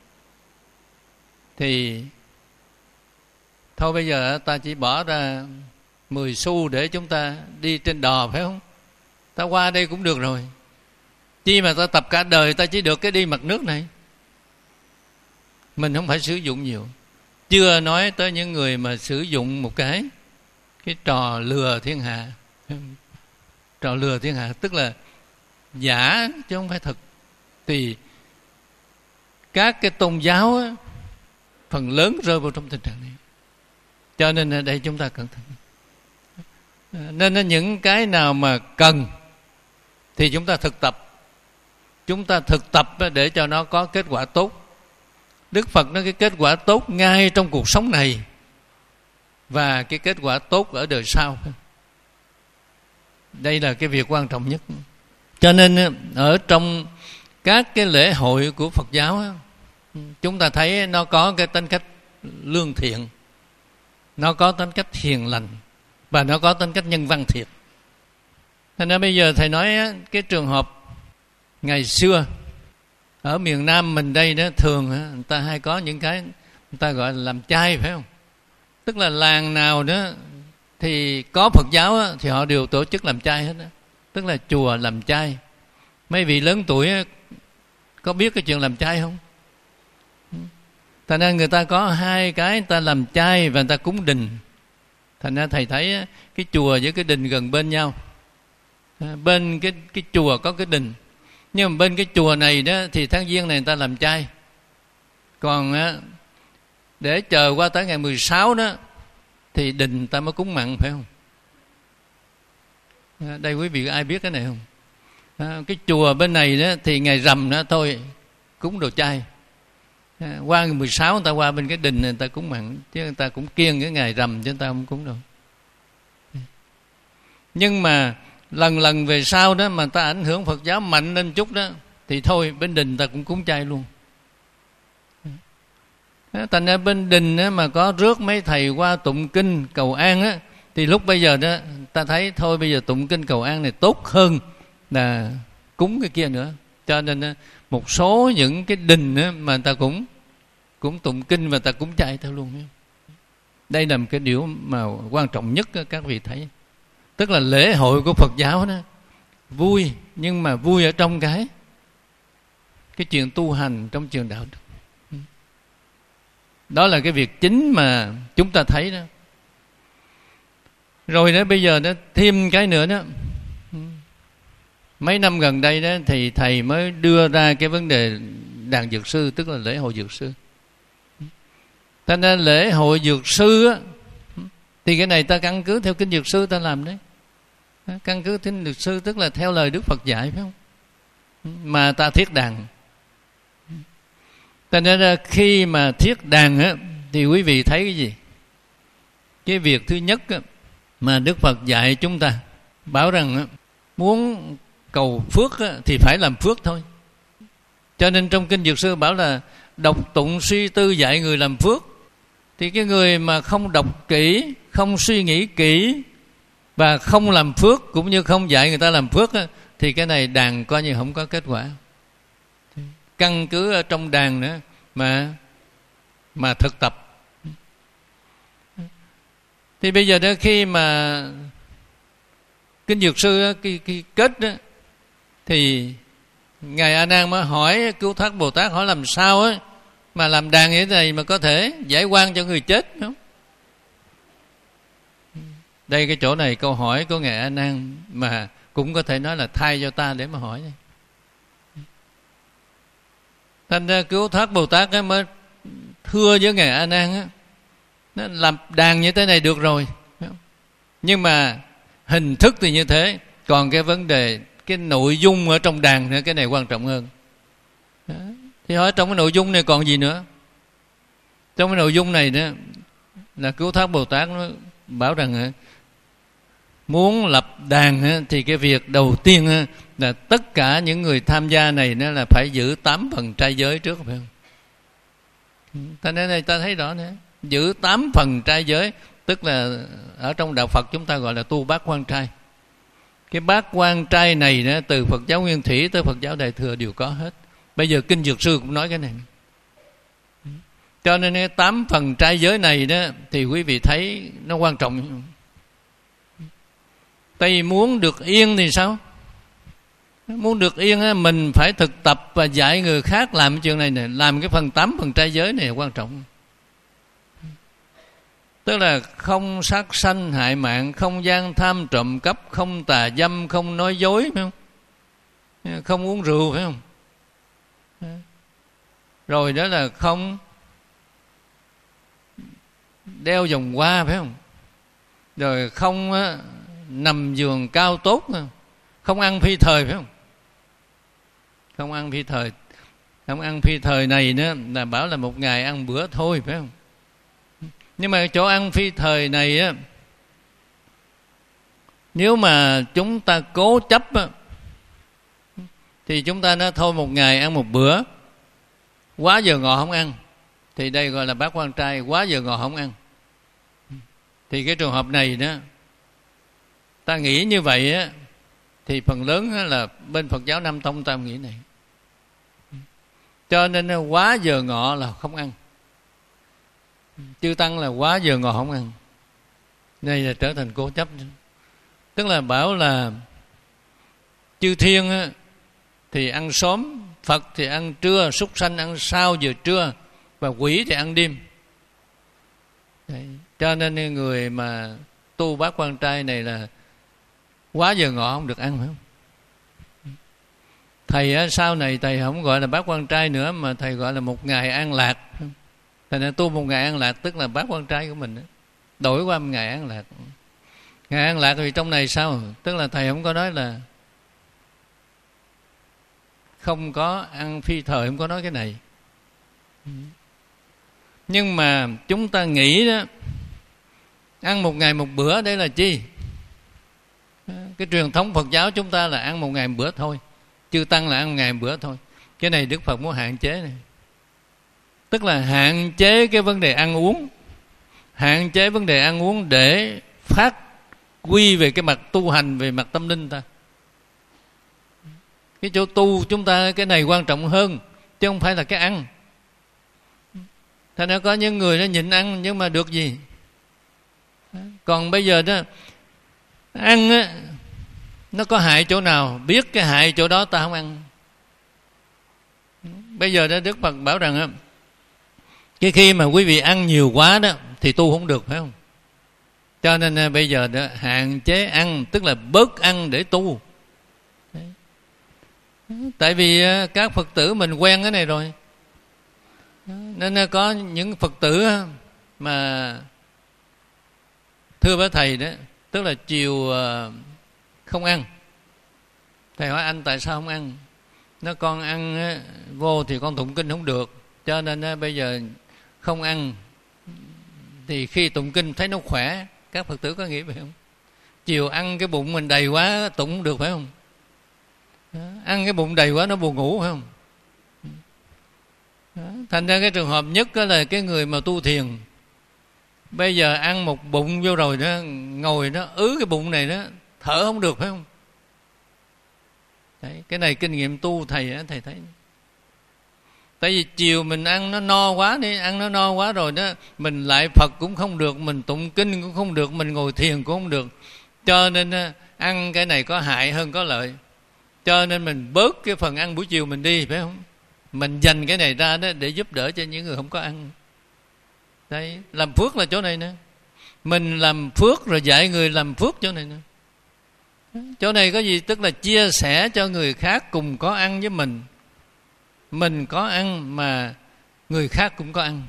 thì thôi bây giờ ta chỉ bỏ ra mười xu để chúng ta đi trên đò, phải không? Ta qua đây cũng được rồi. Chi mà ta tập cả đời, ta chỉ được cái đi mặt nước này. Mình không phải sử dụng nhiều. Chưa nói tới những người mà sử dụng một cái cái trò lừa thiên hạ. Trò lừa thiên hạ tức là giả chứ không phải thật. Thì các cái tôn giáo á, phần lớn rơi vào trong tình trạng này. Cho nên ở đây chúng ta cẩn thận. Nên những cái nào mà cần thì chúng ta thực tập. Chúng ta thực tập để cho nó có kết quả tốt. Đức Phật nói cái kết quả tốt ngay trong cuộc sống này và cái kết quả tốt ở đời sau. Đây là cái việc quan trọng nhất. Cho nên ở trong các cái lễ hội của Phật giáo, chúng ta thấy nó có cái tính cách lương thiện, nó có tính cách hiền lành, và nó có tính cách nhân văn thiệt. Thành ra bây giờ thầy nói cái trường hợp ngày xưa ở miền Nam mình đây đó, thường người ta hay có những cái người ta gọi là làm chay, phải không? Tức là làng nào đó thì có Phật giáo á, thì họ đều tổ chức làm chay hết đó. Tức là chùa làm chay. Mấy vị lớn tuổi á, có biết cái chuyện làm chay không? Thành ra người ta có hai cái, người ta làm chay và người ta cúng đình. Thành ra thầy thấy á, cái chùa với cái đình gần bên nhau. Bên cái, cái chùa có cái đình, nhưng mà bên cái chùa này đó thì tháng giêng này người ta làm chay, Còn á, để chờ qua tới ngày mười sáu đó thì đình ta mới cúng mặn, phải không? Đây quý vị ai biết cái này không? À, cái chùa bên này đó thì ngày rằm đó thôi cúng đồ chay. À, qua ngày mười sáu người ta qua bên cái đình này người ta cúng mặn, chứ người ta cũng kiêng cái ngày rằm chứ người ta không cúng đâu. Nhưng mà lần lần về sau đó mà ta ảnh hưởng Phật giáo mạnh lên chút đó thì thôi bên đình ta cũng cúng chay luôn. Thành ra bên đình á, mà có rước mấy thầy qua tụng kinh cầu an á, thì lúc bây giờ đó ta thấy thôi bây giờ tụng kinh cầu an này tốt hơn là cúng cái kia nữa. Cho nên á, một số những cái đình á, mà ta cũng cũng tụng kinh và ta cúng chay theo luôn. Đây là một cái điều mà quan trọng nhất á, các vị thấy. Tức là lễ hội của Phật giáo đó vui, nhưng mà vui ở trong cái cái chuyện tu hành, trong chuyện đạo đức. Đó là cái việc chính mà chúng ta thấy đó. Rồi đó bây giờ đó thêm cái nữa đó. Mấy năm gần đây đó thì thầy mới đưa ra cái vấn đề đàn dược sư, tức là lễ hội dược sư. Thành ra lễ hội dược sư á, thì cái này ta căn cứ theo kinh dược sư ta làm đấy. Căn cứ kinh dược sư tức là theo lời Đức Phật dạy, phải không? Mà ta thiết đàn. Thành ra khi mà thiết đàn á, thì quý vị thấy cái gì? Cái việc thứ nhất á, mà Đức Phật dạy chúng ta bảo rằng á, muốn cầu phước á, thì phải làm phước thôi. Cho nên trong kinh dược sư bảo là đọc tụng suy tư dạy người làm phước. Thì cái người mà không đọc kỹ, không suy nghĩ kỹ và không làm phước, cũng như không dạy người ta làm phước á, thì cái này đàn coi như không có kết quả. Căn cứ ở trong đàn nữa mà mà thực tập. Thì bây giờ đó khi mà kinh dược sư cái, cái kết đó, thì ngài A Nan mới hỏi Cứu Thác Bồ Tát, hỏi làm sao á mà làm đàn như thế này mà có thể giải oan cho người chết, không? Đây cái chỗ này câu hỏi của ngài A Nan mà cũng có thể nói là thay cho ta để mà hỏi đây. Thành ra Cứu Thác Bồ Tát ấy mới thưa với ngài A Nan á, nó làm đàn như thế này được rồi, nhưng mà hình thức thì như thế, còn cái vấn đề cái nội dung ở trong đàn nữa, cái này quan trọng hơn. Đó. Thì hỏi trong cái nội dung này còn gì nữa? Trong cái nội dung này đó là Cứu Thác Bồ Tát nó bảo rằng muốn lập đàn thì cái việc đầu tiên là tất cả những người tham gia này nó là phải giữ tám phần trai giới trước, phải không? Ta nên này ta thấy rõ nữa, giữ tám phần trai giới, tức là ở trong đạo Phật chúng ta gọi là tu bát quan trai. Cái bát quan trai này đó, từ Phật giáo Nguyên Thủy tới Phật giáo Đại Thừa đều có hết. Bây giờ kinh Dược Sư cũng nói cái này. Cho nên cái tám phần trai giới này đó thì quý vị thấy nó quan trọng. Tại muốn được yên thì sao? Muốn được yên mình phải thực tập và dạy người khác làm cái chuyện này này, làm cái phần tám phần trai giới này quan trọng. Tức là không sát sanh hại mạng, không gian tham trộm cắp, không tà dâm, không nói dối, phải không? Không uống rượu, phải không? Rồi đó là không đeo vòng hoa, phải không? Rồi không á, nằm giường cao tốt, không ăn phi thời, phải không? Không ăn phi thời. Không ăn phi thời này nữa là bảo là một ngày ăn bữa thôi, phải không? Nhưng mà chỗ ăn phi thời này á, nếu mà chúng ta cố chấp á, thì chúng ta nói thôi một ngày ăn một bữa, quá giờ ngọ không ăn, thì đây gọi là bát quan trai, quá giờ ngọ không ăn. Thì cái trường hợp này đó, ta nghĩ như vậy á, thì phần lớn là bên Phật giáo Nam Tông ta nghĩ này. Cho nên quá giờ ngọ là không ăn. Chư Tăng là quá giờ ngọ không ăn. Đây là trở thành cố chấp. Tức là bảo là chư thiên á, thì ăn sớm, Phật thì ăn trưa, súc sanh ăn sau giờ trưa, và quỷ thì ăn đêm. Đấy. Cho nên người mà tu bát quan trai này là quá giờ ngọ không được ăn, phải không? Thầy á, sau này thầy không gọi là bát quan trai nữa, mà thầy gọi là một ngày an lạc. Thành ra tu một ngày an lạc tức là bát quan trai của mình đó. Đổi qua một ngày an lạc. Ngày an lạc thì trong này sao? Tức là thầy không có nói là không có ăn phi thời, không có nói cái này. Nhưng mà chúng ta nghĩ đó, ăn một ngày một bữa đây là chi? Cái truyền thống Phật giáo chúng ta là ăn một ngày một bữa thôi, chư tăng là ăn một ngày một bữa thôi. Cái này Đức Phật muốn hạn chế này. Tức là hạn chế cái vấn đề ăn uống, hạn chế vấn đề ăn uống để phát quy về cái mặt tu hành, về mặt tâm linh ta. Cái chỗ tu chúng ta cái này quan trọng hơn, chứ không phải là cái ăn. Thành ra có những người nó nhịn ăn nhưng mà được gì? Còn bây giờ đó ăn á, nó có hại chỗ nào, biết cái hại chỗ đó ta không ăn. Bây giờ đó Đức Phật bảo rằng á, cái khi mà quý vị ăn nhiều quá đó thì tu không được, phải không? Cho nên bây giờ đó hạn chế ăn, tức là bớt ăn để tu. Đấy. Tại vì các Phật tử mình quen cái này rồi, nên có những Phật tử mà thưa với thầy đó, tức là chiều không ăn. Thầy hỏi anh tại sao không ăn? Nó con ăn vô thì con tụng kinh không được, cho nên bây giờ không ăn thì khi tụng kinh thấy nó khỏe. Các Phật tử có nghĩ vậy không? Chiều ăn cái bụng mình đầy quá tụng không được, phải không? Ăn cái bụng đầy quá nó buồn ngủ, phải không? Thành ra cái trường hợp nhất đó là cái người mà tu thiền, bây giờ ăn một bụng vô rồi đó, ngồi nó ứ cái bụng này đó, thở không được, phải không? Đấy, cái này kinh nghiệm tu thầy á, thầy thấy. Tại vì chiều mình ăn nó no quá đi, ăn nó no quá rồi đó, mình lại Phật cũng không được, mình tụng kinh cũng không được, mình ngồi thiền cũng không được. Cho nên ăn cái này có hại hơn có lợi. Cho nên mình bớt cái phần ăn buổi chiều mình đi, phải không? Mình dành cái này ra đó để giúp đỡ cho những người không có ăn. Đấy, làm phước là chỗ này nè. Mình làm phước rồi dạy người làm phước chỗ này nè. Chỗ này có gì? Tức là chia sẻ cho người khác cùng có ăn với mình. Mình có ăn mà người khác cũng có ăn.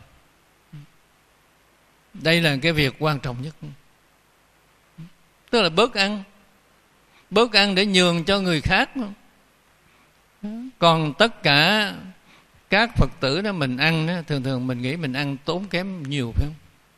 Đây là cái việc quan trọng nhất. Tức là bớt ăn. Bớt ăn để nhường cho người khác. Còn tất cả các Phật tử đó mình ăn đó, thường thường mình nghĩ mình ăn tốn kém nhiều, phải không?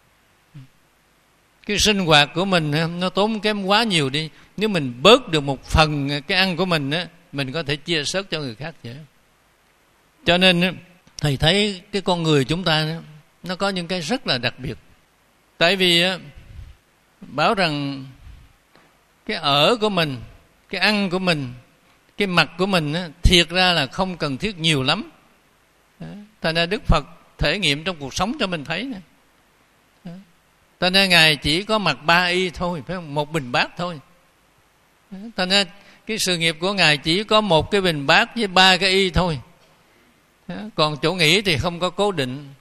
Cái sinh hoạt của mình nó tốn kém quá nhiều đi. Nếu mình bớt được một phần cái ăn của mình đó, mình có thể chia sớt cho người khác vậy. Cho nên thầy thấy cái con người chúng ta nó có những cái rất là đặc biệt. Tại vì bảo rằng cái ở của mình, cái ăn của mình, cái mặt của mình thiệt ra là không cần thiết nhiều lắm. Thành ra Đức Phật thể nghiệm trong cuộc sống cho mình thấy nè. Thành ra Ngài chỉ có mặc ba y thôi, phải không? Một bình bát thôi. Thành ra cái sự nghiệp của Ngài chỉ có một cái bình bát với ba cái y thôi. Còn chỗ nghỉ thì không có cố định.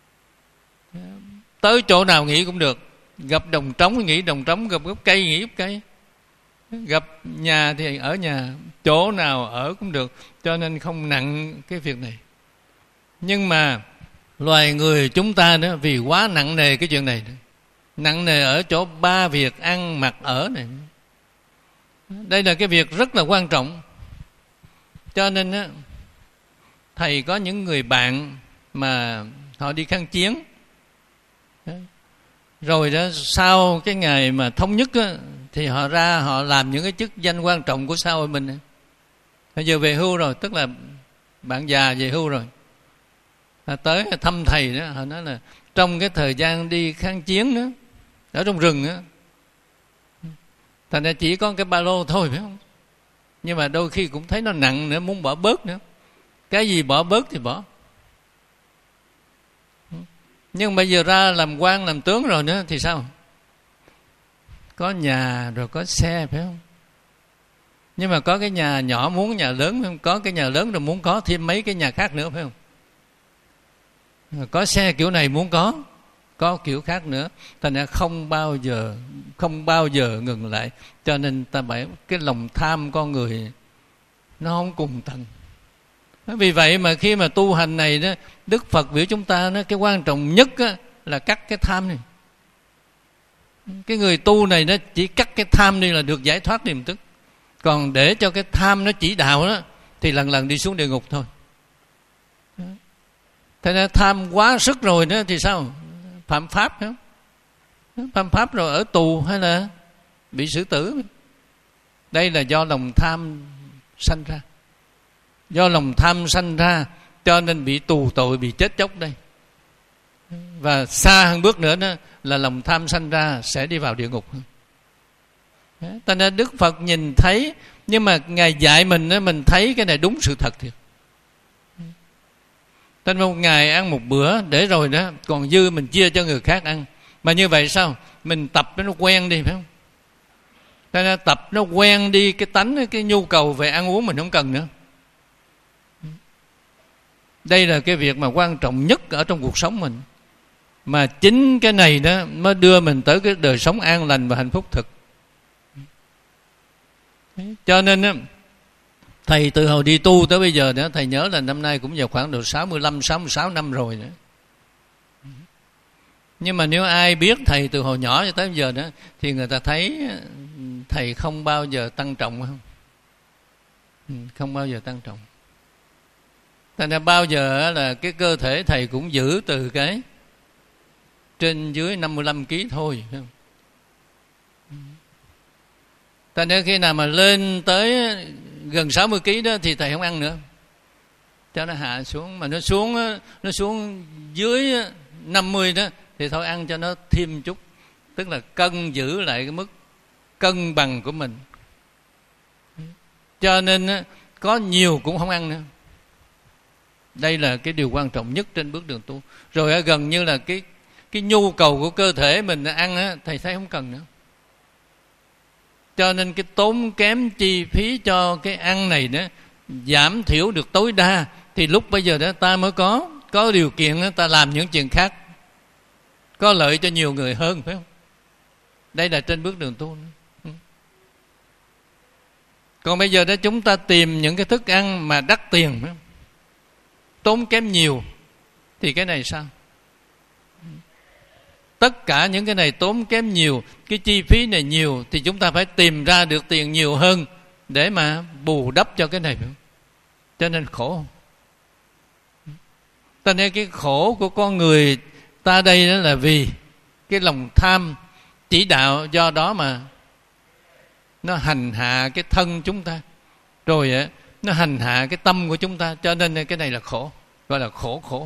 Tới chỗ nào nghỉ cũng được. Gặp đồng trống nghỉ đồng trống, gặp gốc cây nghỉ gốc cây. Gặp nhà thì ở nhà, chỗ nào ở cũng được. Cho nên không nặng cái việc này. Nhưng mà loài người chúng ta đó, vì quá nặng nề cái chuyện này, nặng nề ở chỗ ba việc ăn mặc ở này. Đây là cái việc rất là quan trọng. Cho nên á, thầy có những người bạn mà họ đi kháng chiến, rồi đó sau cái ngày mà thống nhất á, thì họ ra họ làm những cái chức danh quan trọng của xã hội mình. Bây giờ về hưu rồi, tức là bạn già về hưu rồi, à, tới thăm thầy đó, họ nói là trong cái thời gian đi kháng chiến đó, ở trong rừng á, thành ra chỉ có cái ba lô thôi, phải không? Nhưng mà đôi khi cũng thấy nó nặng nữa, muốn bỏ bớt nữa. Cái gì bỏ bớt thì bỏ. Nhưng bây giờ ra làm quan làm tướng rồi nữa thì sao? Có nhà rồi có xe, phải không? Nhưng mà có cái nhà nhỏ muốn nhà lớn, không có cái nhà lớn rồi muốn có thêm mấy cái nhà khác nữa, phải không? Có xe kiểu này muốn có, có kiểu khác nữa. Thành ra không bao giờ không bao giờ ngừng lại. Cho nên ta bảo cái lòng tham con người nó không cùng tầng. Vì vậy mà khi mà tu hành này đó, Đức Phật biểu chúng ta đó, cái quan trọng nhất đó, là cắt cái tham này. Cái người tu này nó chỉ cắt cái tham đi là được giải thoát niềm tức. Còn để cho cái tham nó chỉ đạo đó thì lần lần đi xuống địa ngục thôi. Thế nên tham quá sức rồi đó thì sao? Phạm pháp không? Phạm pháp rồi ở tù hay là bị xử tử. Đây là do lòng tham sanh ra. Do lòng tham sanh ra cho nên bị tù tội, bị chết chóc đây. Và xa hơn bước nữa đó là lòng tham sanh ra sẽ đi vào địa ngục. Cho nên Đức Phật nhìn thấy, nhưng mà Ngài dạy mình đó, mình thấy cái này đúng sự thật thiệt. Cho nên một ngày ăn một bữa để rồi đó, còn dư mình chia cho người khác ăn. Mà như vậy sao? Mình tập nó quen đi, phải không? Cho nên tập nó quen đi cái tánh, cái nhu cầu về ăn uống mình không cần nữa. Đây là cái việc mà quan trọng nhất ở trong cuộc sống mình. Mà chính cái này đó mới đưa mình tới cái đời sống an lành và hạnh phúc thực. Cho nên đó, thầy từ hồi đi tu tới bây giờ đó, thầy nhớ là năm nay cũng vào khoảng độ sáu mươi lăm, sáu mươi sáu năm rồi nữa. Nhưng mà nếu ai biết thầy từ hồi nhỏ cho tới bây giờ đó, thì người ta thấy thầy không bao giờ tăng trọng, không? Không bao giờ tăng trọng. Thành ra bao giờ là cái cơ thể thầy cũng giữ từ cái trên dưới năm mươi lăm ki lô gam thôi. Thành ra khi nào mà lên tới gần sáu mươi ki lô gam đó thì thầy không ăn nữa, cho nó hạ xuống. Mà nó xuống nó xuống dưới năm mươi đó thì thôi ăn cho nó thêm chút, tức là cân giữ lại cái mức cân bằng của mình. Cho nên có nhiều cũng không ăn nữa. Đây là cái điều quan trọng nhất trên bước đường tu. Rồi gần như là cái cái nhu cầu của cơ thể mình ăn á, thầy thấy không cần nữa. Cho nên cái tốn kém chi phí cho cái ăn này đó giảm thiểu được tối đa, thì lúc bây giờ đó ta mới có có điều kiện đó, ta làm những chuyện khác có lợi cho nhiều người hơn, phải không? Đây là trên bước đường tu. Còn bây giờ đó chúng ta tìm những cái thức ăn mà đắt tiền, phải không? Tốn kém nhiều, thì cái này sao? Tất cả những cái này tốn kém nhiều, cái chi phí này nhiều, thì chúng ta phải tìm ra được tiền nhiều hơn để mà bù đắp cho cái này, phải không? Cho nên khổ. Cho nên cái khổ của con người ta đây đó là vì cái lòng tham chỉ đạo, do đó mà nó hành hạ cái thân chúng ta, rồi á nó hành hạ cái tâm của chúng ta. Cho nên cái này là khổ, gọi là khổ khổ.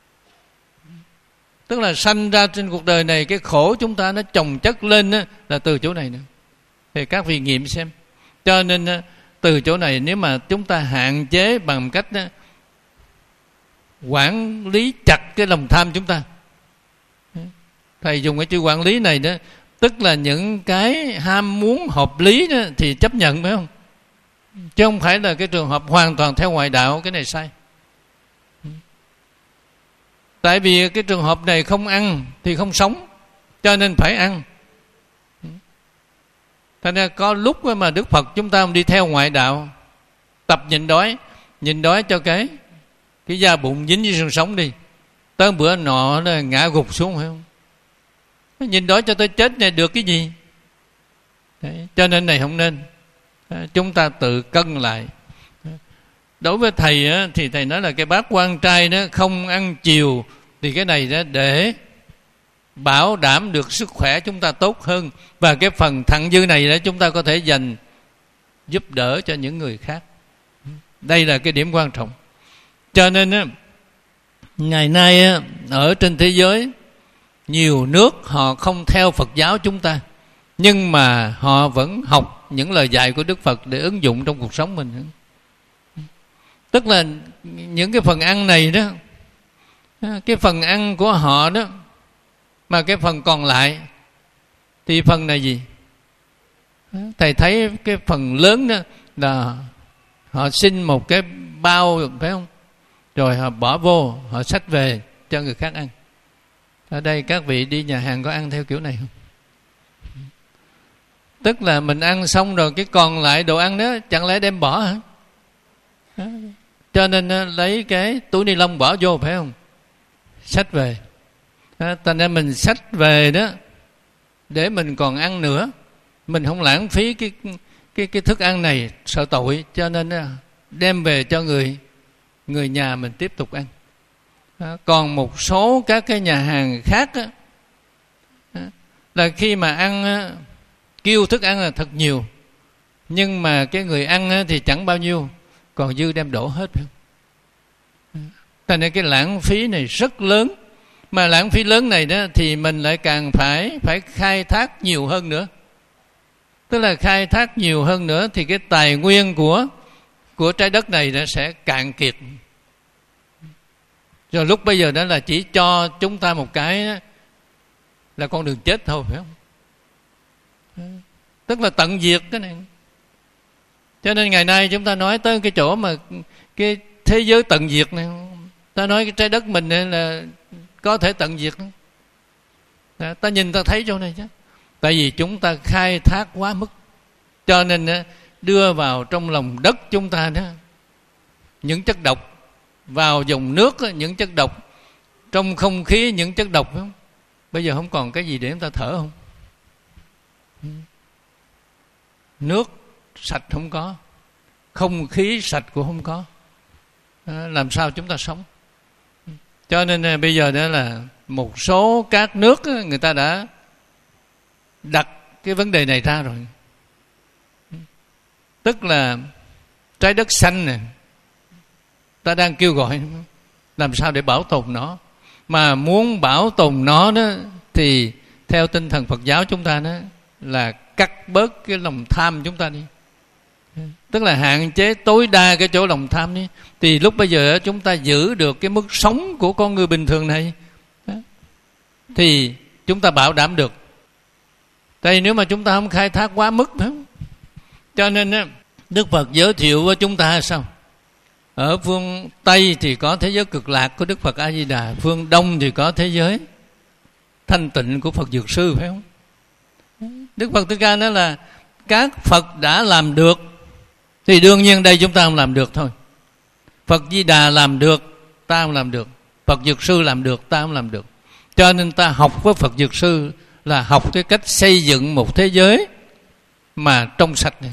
Tức là sanh ra trên cuộc đời này, cái khổ chúng ta nó chồng chất lên đó, là từ chỗ này nữa. Thì các vị nghiệm xem. Cho nên từ chỗ này nếu mà chúng ta hạn chế bằng cách đó, quản lý chặt cái lòng tham chúng ta. Thầy dùng cái chữ quản lý này đó, tức là những cái ham muốn hợp lý đó thì chấp nhận, phải không? Chứ không phải là cái trường hợp hoàn toàn theo ngoại đạo, cái này sai. Tại vì cái trường hợp này không ăn thì không sống, cho nên phải ăn. Thành ra có lúc mà Đức Phật chúng ta đi theo ngoại đạo, tập nhịn đói, nhịn đói cho cái cái da bụng dính với xương sống đi, tới bữa nọ nó ngã gục xuống, phải không? Nhìn đói cho tới chết này được cái gì? Đấy, cho nên này không nên. Chúng ta tự cân lại. Đối với thầy á, thì thầy nói là cái bát quan trai đó không ăn chiều, thì cái này đó để bảo đảm được sức khỏe chúng ta tốt hơn, và cái phần thặng dư này đó chúng ta có thể dành giúp đỡ cho những người khác. Đây là cái điểm quan trọng. Cho nên á, ngày nay á, ở trên thế giới nhiều nước họ không theo Phật giáo chúng ta, nhưng mà họ vẫn học những lời dạy của Đức Phật để ứng dụng trong cuộc sống mình. Tức là những cái phần ăn này đó, cái phần ăn của họ đó, mà cái phần còn lại thì phần này gì? Thầy thấy cái phần lớn đó là họ xin một cái bao, phải không? Rồi họ bỏ vô, họ xách về cho người khác ăn. Ở đây các vị đi nhà hàng có ăn theo kiểu này không? Tức là mình ăn xong rồi cái còn lại đồ ăn đó chẳng lẽ đem bỏ hả? cho nên lấy cái túi ni lông bỏ vô, phải không? Xách về. Thành ra mình xách về đó để mình còn ăn nữa, mình không lãng phí cái cái cái thức ăn này, sợ tội, cho nên đem về cho người người nhà mình tiếp tục ăn. Còn một số các cái nhà hàng khác á, là khi mà ăn á, kêu thức ăn là thật nhiều, nhưng mà cái người ăn á, thì chẳng bao nhiêu, còn dư đem đổ hết. Thành ra cái lãng phí này rất lớn, mà lãng phí lớn này đó thì mình lại càng phải phải khai thác nhiều hơn nữa. Tức là khai thác nhiều hơn nữa thì cái tài nguyên của của trái đất này nó sẽ cạn kiệt. Rồi lúc bây giờ đó là chỉ cho chúng ta một cái đó, là con đường chết thôi, phải không? Tức là tận diệt cái này. Cho nên ngày nay chúng ta nói tới cái chỗ mà cái thế giới tận diệt này, ta nói cái trái đất mình này là có thể tận diệt. À, ta nhìn ta thấy chỗ này chứ. Tại vì chúng ta khai thác quá mức, cho nên đưa vào trong lòng đất chúng ta đó những chất độc, vào dòng nước những chất độc, trong không khí những chất độc. Không? Bây giờ không còn cái gì để chúng ta thở không? Nước sạch không có, không khí sạch cũng không có, à, làm sao chúng ta sống? Cho nên bây giờ đó là một số các nước người ta đã đặt cái vấn đề này ra rồi. Tức là trái đất xanh này, ta đang kêu gọi làm sao để bảo tồn nó. Mà muốn bảo tồn nó đó thì theo tinh thần Phật giáo chúng ta đó là cắt bớt cái lòng tham chúng ta đi. Tức là hạn chế tối đa cái chỗ lòng tham đi. Thì lúc bây giờ chúng ta giữ được cái mức sống của con người bình thường này, thì chúng ta bảo đảm được. Tại vì nếu mà chúng ta không khai thác quá mức, phải không? Cho nên Đức Phật giới thiệu với chúng ta sao? Ở phương Tây thì có thế giới cực lạc của Đức Phật A Di Đà, phương Đông thì có thế giới thanh tịnh của Phật Dược Sư, phải không? Đức Phật Thích Ca nói là các Phật đã làm được thì đương nhiên đây chúng ta không làm được thôi. Phật Di Đà làm được, ta không làm được. Phật Dược Sư làm được, ta không làm được. Cho nên ta học với Phật Dược Sư là học cái cách xây dựng một thế giới mà trong sạch này.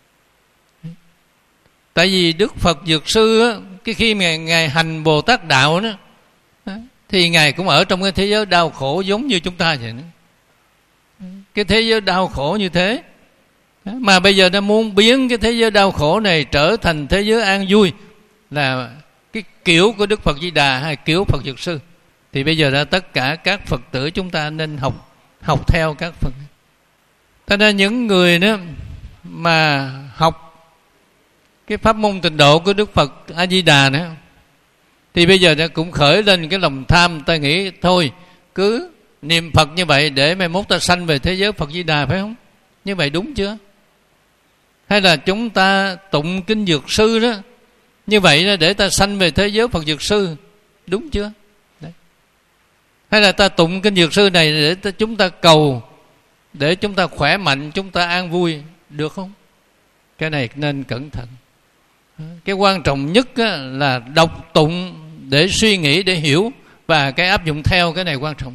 Tại vì Đức Phật Dược Sư á, cái khi mà Ngài hành Bồ Tát Đạo đó, thì Ngài cũng ở trong cái thế giới đau khổ giống như chúng ta vậy đó. Cái thế giới đau khổ như thế, mà bây giờ nó muốn biến cái thế giới đau khổ này trở thành thế giới an vui, là cái kiểu của Đức Phật Di Đà hay kiểu Phật Dược Sư. Thì bây giờ là tất cả các Phật tử chúng ta nên học học theo các Phật. Thế nên những người đó mà học cái pháp môn tịnh độ của Đức Phật A Di Đà nữa, thì bây giờ nó cũng khởi lên cái lòng tham. Ta nghĩ thôi cứ niệm Phật như vậy để mai mốt ta sanh về thế giới Phật Di Đà, phải không? Như vậy đúng chưa? Hay là chúng ta tụng kinh Dược Sư đó, như vậy đó để ta sanh về thế giới Phật Dược Sư, đúng chưa? Đấy. Hay là ta tụng kinh Dược Sư này để ta, chúng ta cầu để chúng ta khỏe mạnh, chúng ta an vui, được không? Cái này nên cẩn thận. Cái quan trọng nhất là đọc tụng để suy nghĩ, để hiểu, và cái áp dụng theo cái này quan trọng.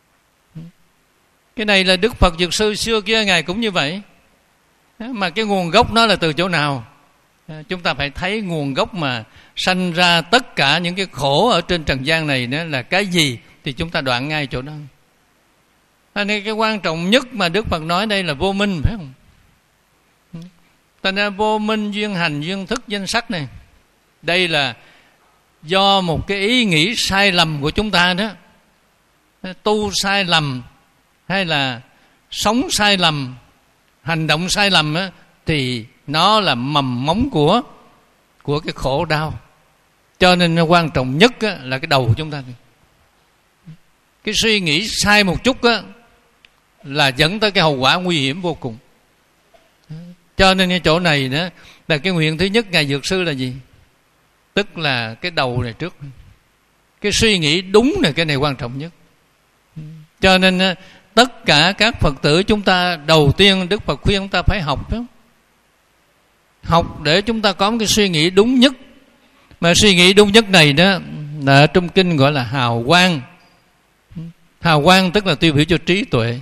Cái này là Đức Phật Dược Sư xưa kia Ngài cũng như vậy. Mà cái nguồn gốc nó là từ chỗ nào? Chúng ta phải thấy nguồn gốc mà sanh ra tất cả những cái khổ ở trên trần gian này đó là cái gì, thì chúng ta đoạn ngay chỗ đó. Nên cái quan trọng nhất mà Đức Phật nói đây là vô minh, phải không? Thành ra vô minh duyên hành duyên thức danh sắc này, đây là do một cái ý nghĩ sai lầm của chúng ta đó. Tu sai lầm hay là sống sai lầm, hành động sai lầm đó, thì nó là mầm móng của của cái khổ đau. Cho nên nó quan trọng nhất là cái đầu của chúng ta. Cái suy nghĩ sai một chút đó, là dẫn tới cái hậu quả nguy hiểm vô cùng. Cho nên cái chỗ này đó là cái nguyện thứ nhất Ngài Dược Sư là gì? Tức là cái đầu này trước. Cái suy nghĩ đúng này, cái này quan trọng nhất. Cho nên tất cả các Phật tử chúng ta, đầu tiên Đức Phật khuyên chúng ta phải học đó. Học để chúng ta có một cái suy nghĩ đúng nhất. Mà suy nghĩ đúng nhất này đó là ở trong kinh gọi là hào quang. Hào quang tức là tiêu biểu cho trí tuệ.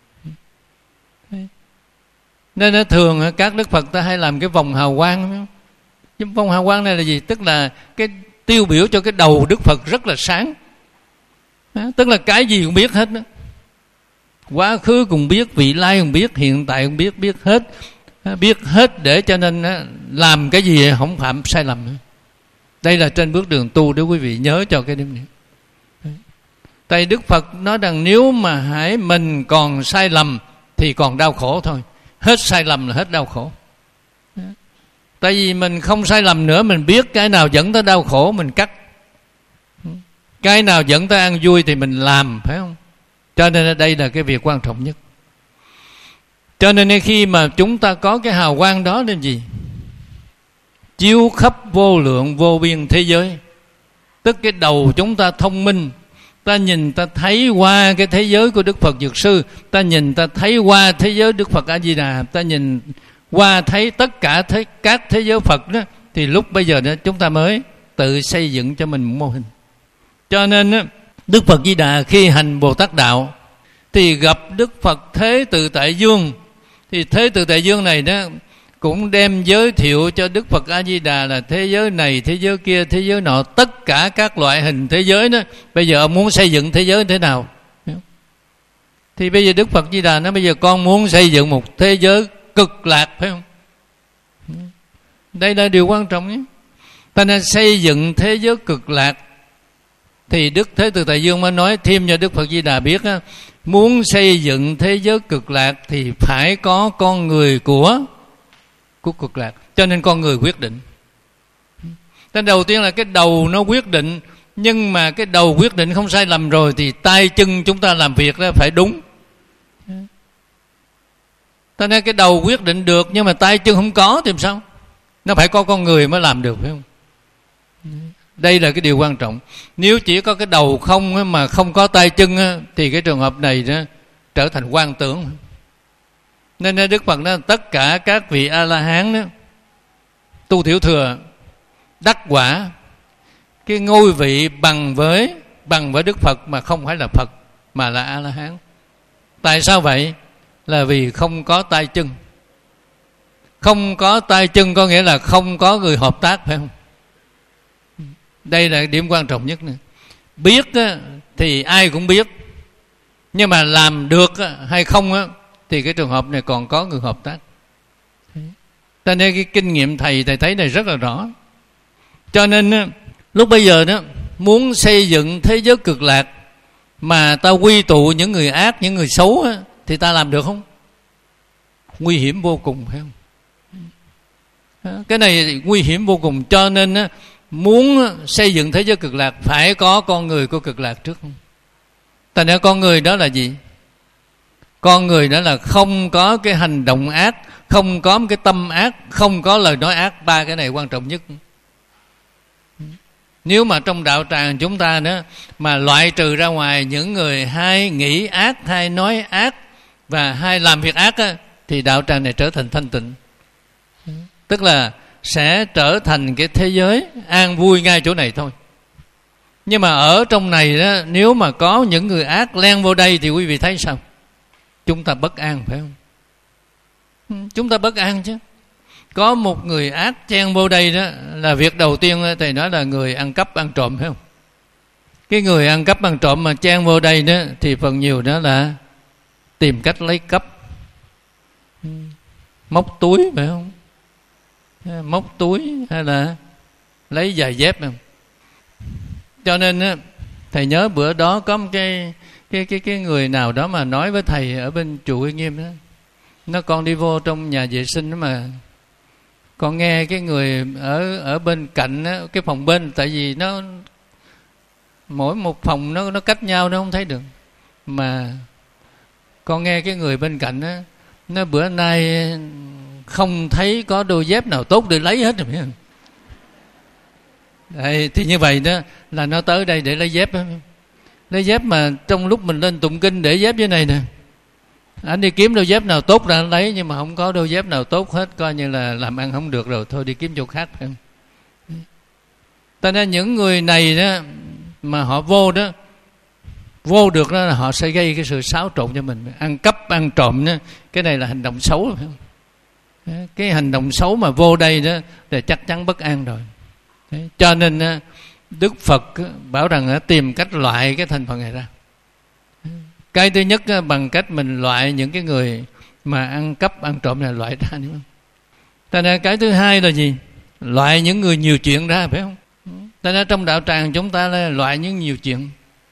Nên nó thường các Đức Phật ta hay làm cái vòng hào quang. Cái vòng hào quang này là gì? Tức là cái tiêu biểu cho cái đầu Đức Phật rất là sáng. Tức là cái gì cũng biết hết đó. Quá khứ cũng biết, vị lai cũng biết, hiện tại cũng biết, biết hết. Biết hết để cho nên làm cái gì không phạm sai lầm. Đây là trên bước đường tu để quý vị nhớ cho cái điểm này. Tại Đức Phật nói rằng nếu mà hãy mình còn sai lầm thì còn đau khổ thôi. Hết sai lầm là hết đau khổ. Tại vì mình không sai lầm nữa, mình biết cái nào dẫn tới đau khổ mình cắt, cái nào dẫn tới an vui thì mình làm, phải không? Cho nên đây là cái việc quan trọng nhất. Cho nên khi mà chúng ta có cái hào quang đó nên gì? Chiếu khắp vô lượng vô biên thế giới. Tức cái đầu chúng ta thông minh, ta nhìn ta thấy qua cái thế giới của Đức Phật Dược Sư, ta nhìn ta thấy qua thế giới Đức Phật A Di Đà, ta nhìn qua thấy tất cả thế, các thế giới Phật đó, thì lúc bây giờ đó chúng ta mới tự xây dựng cho mình một mô hình. Cho nên đó, Đức Phật Di Đà khi hành Bồ Tát đạo thì gặp Đức Phật Thế Tự Tại Dương. Thì Thế Tự Tại Dương này đó cũng đem giới thiệu cho Đức Phật A Di Đà là thế giới này, thế giới kia, thế giới nọ, tất cả các loại hình thế giới đó. Bây giờ ông muốn xây dựng thế giới thế nào? Thì bây giờ Đức Phật Di Đà nói bây giờ con muốn xây dựng một thế giới cực lạc, phải không? Đây là điều quan trọng nhé. Ta nên xây dựng thế giới cực lạc. Thì Đức Thế Tự Tại Dương mới nói thêm cho Đức Phật Di Đà biết á, muốn xây dựng thế giới cực lạc thì phải có con người của của cực lạc. Cho nên con người quyết định. Tên đầu tiên là cái đầu nó quyết định, nhưng mà cái đầu quyết định không sai lầm rồi thì tay chân chúng ta làm việc đó phải đúng. Cho nên cái đầu quyết định được nhưng mà tay chân không có thì sao? Nó phải có con người mới làm được, phải không? Đây là cái điều quan trọng. Nếu chỉ có cái đầu không mà không có tay chân thì cái trường hợp này đó trở thành quan tưởng. Nên Đức Phật nói tất cả các vị A-la-hán đó tu thiểu thừa đắc quả cái ngôi vị bằng với bằng với Đức Phật mà không phải là Phật mà là A-la-hán. Tại sao vậy? Là vì không có tay chân. Không có tay chân có nghĩa là không có người hợp tác, phải không? Đây là điểm quan trọng nhất nữa. Biết thì ai cũng biết, nhưng mà làm được hay không thì cái trường hợp này còn có người hợp tác. Cho nên cái kinh nghiệm thầy thầy thấy này rất là rõ. Cho nên lúc bây giờ đó muốn xây dựng thế giới cực lạc mà ta quy tụ những người ác, những người xấu thì ta làm được không? Nguy hiểm vô cùng, phải không? Cái này nguy hiểm vô cùng. Cho nên muốn xây dựng thế giới cực lạc phải có con người của cực lạc trước. Tại nên con người đó là gì? Con người đó là không có cái hành động ác, không có cái tâm ác, không có lời nói ác. Ba cái này quan trọng nhất. Nếu mà trong đạo tràng chúng ta đó mà loại trừ ra ngoài những người hay nghĩ ác, hay nói ác và hay làm việc ác á, thì đạo tràng này trở thành thanh tịnh. Tức là sẽ trở thành cái thế giới an vui ngay chỗ này thôi. Nhưng mà ở trong này đó, nếu mà có những người ác len vô đây thì quý vị thấy sao? Chúng ta bất an, phải không? Chúng ta bất an chứ. Có một người ác chen vô đây đó là việc đầu tiên thầy nói là người ăn cắp ăn trộm, phải không? Cái người ăn cắp ăn trộm mà chen vô đây đó thì phần nhiều đó là tìm cách lấy cắp, móc túi, phải không? Móc túi hay là lấy giày dép, phải không? Cho nên á, thầy nhớ bữa đó có một cái cái cái cái người nào đó mà nói với thầy ở bên chùa Uy Nghiêm đó, nó con đi vô trong nhà vệ sinh đó mà con nghe cái người ở ở bên cạnh đó, cái phòng bên, tại vì nó mỗi một phòng nó nó cách nhau, nó không thấy được, mà con nghe cái người bên cạnh đó, nó bữa nay không thấy có đôi dép nào tốt để lấy hết rồi. Đấy, thì như vậy đó là nó tới đây để lấy dép đó. Lấy dép mà trong lúc mình lên tụng kinh để dép dưới này nè, anh đi kiếm đôi dép nào tốt ra anh lấy, nhưng mà không có đôi dép nào tốt hết, coi như là làm ăn không được rồi, thôi đi kiếm chỗ khác, phải không? Cho nên những người này đó mà họ vô đó, vô được đó là họ sẽ gây cái sự xáo trộn cho mình. Ăn cắp, ăn trộm đó, cái này là hành động xấu, phải không? Cái hành động xấu mà vô đây đó là chắc chắn bất an rồi. Đấy. Cho nên Đức Phật bảo rằng tìm cách loại cái thành phần này ra. Cái thứ nhất bằng cách mình loại những cái người mà ăn cắp, ăn trộm này loại ra, đúng không? Cho nên cái thứ hai là gì? Loại những người nhiều chuyện ra, phải không? Cho nên trong đạo tràng chúng ta là loại những nhiều chuyện.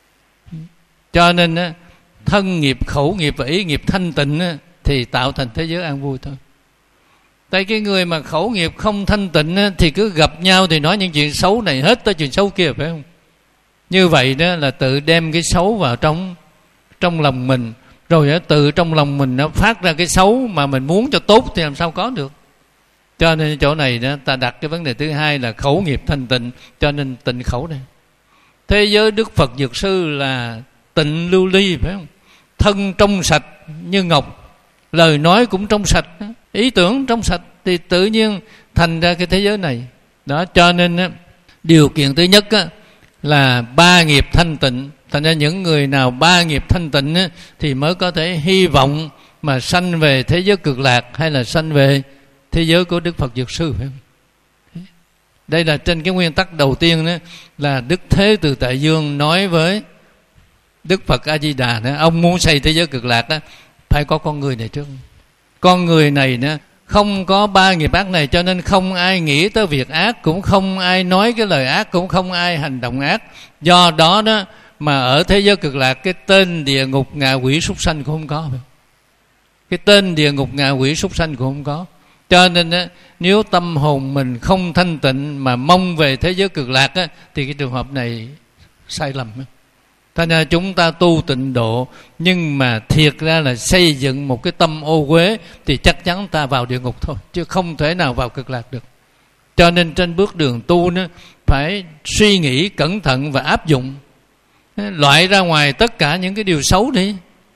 Cho nên thân nghiệp, khẩu nghiệp và ý nghiệp thanh tịnh thì tạo thành thế giới an vui thôi. Tại cái người mà khẩu nghiệp không thanh tịnh thì cứ gặp nhau thì nói những chuyện xấu này hết tới chuyện xấu kia, phải không? Như vậy đó là tự đem cái xấu vào trong trong lòng mình, rồi tự trong lòng mình nó phát ra cái xấu mà mình muốn cho tốt thì làm sao có được. Cho nên chỗ này đó ta đặt cái vấn đề thứ hai là khẩu nghiệp thanh tịnh, cho nên tịnh khẩu đây. Thế giới Đức Phật Dược Sư là tịnh lưu ly, phải không? Thân trong sạch như ngọc, lời nói cũng trong sạch, ý tưởng trong sạch, thì tự nhiên thành ra cái thế giới này. Đó, cho nên á, điều kiện thứ nhất á, là ba nghiệp thanh tịnh. Thành ra những người nào ba nghiệp thanh tịnh á, thì mới có thể hy vọng mà sanh về thế giới cực lạc hay là sanh về thế giới của Đức Phật Dược Sư, phải không? Đây là trên cái nguyên tắc đầu tiên đó, là Đức Thế Từ Tại Dương nói với Đức Phật A Di Đà đó, ông muốn xây thế giới cực lạc đó, phải có con người này trước. Con người này nữa không có ba nghiệp ác này, cho nên không ai nghĩ tới việc ác, cũng không ai nói cái lời ác, cũng không ai hành động ác. Do đó đó mà ở thế giới cực lạc cái tên địa ngục ngạ quỷ súc sanh cũng không có. Cái tên địa ngục ngạ quỷ súc sanh cũng không có. Cho nên á, nếu tâm hồn mình không thanh tịnh mà mong về thế giới cực lạc á, thì cái trường hợp này sai lầm. Thành ra chúng ta tu tịnh độ, nhưng mà thiệt ra là xây dựng một cái tâm ô uế thì chắc chắn ta vào địa ngục thôi, chứ không thể nào vào cực lạc được. Cho nên trên bước đường tu nó phải suy nghĩ cẩn thận và áp dụng, loại ra ngoài tất cả những cái điều xấu đi.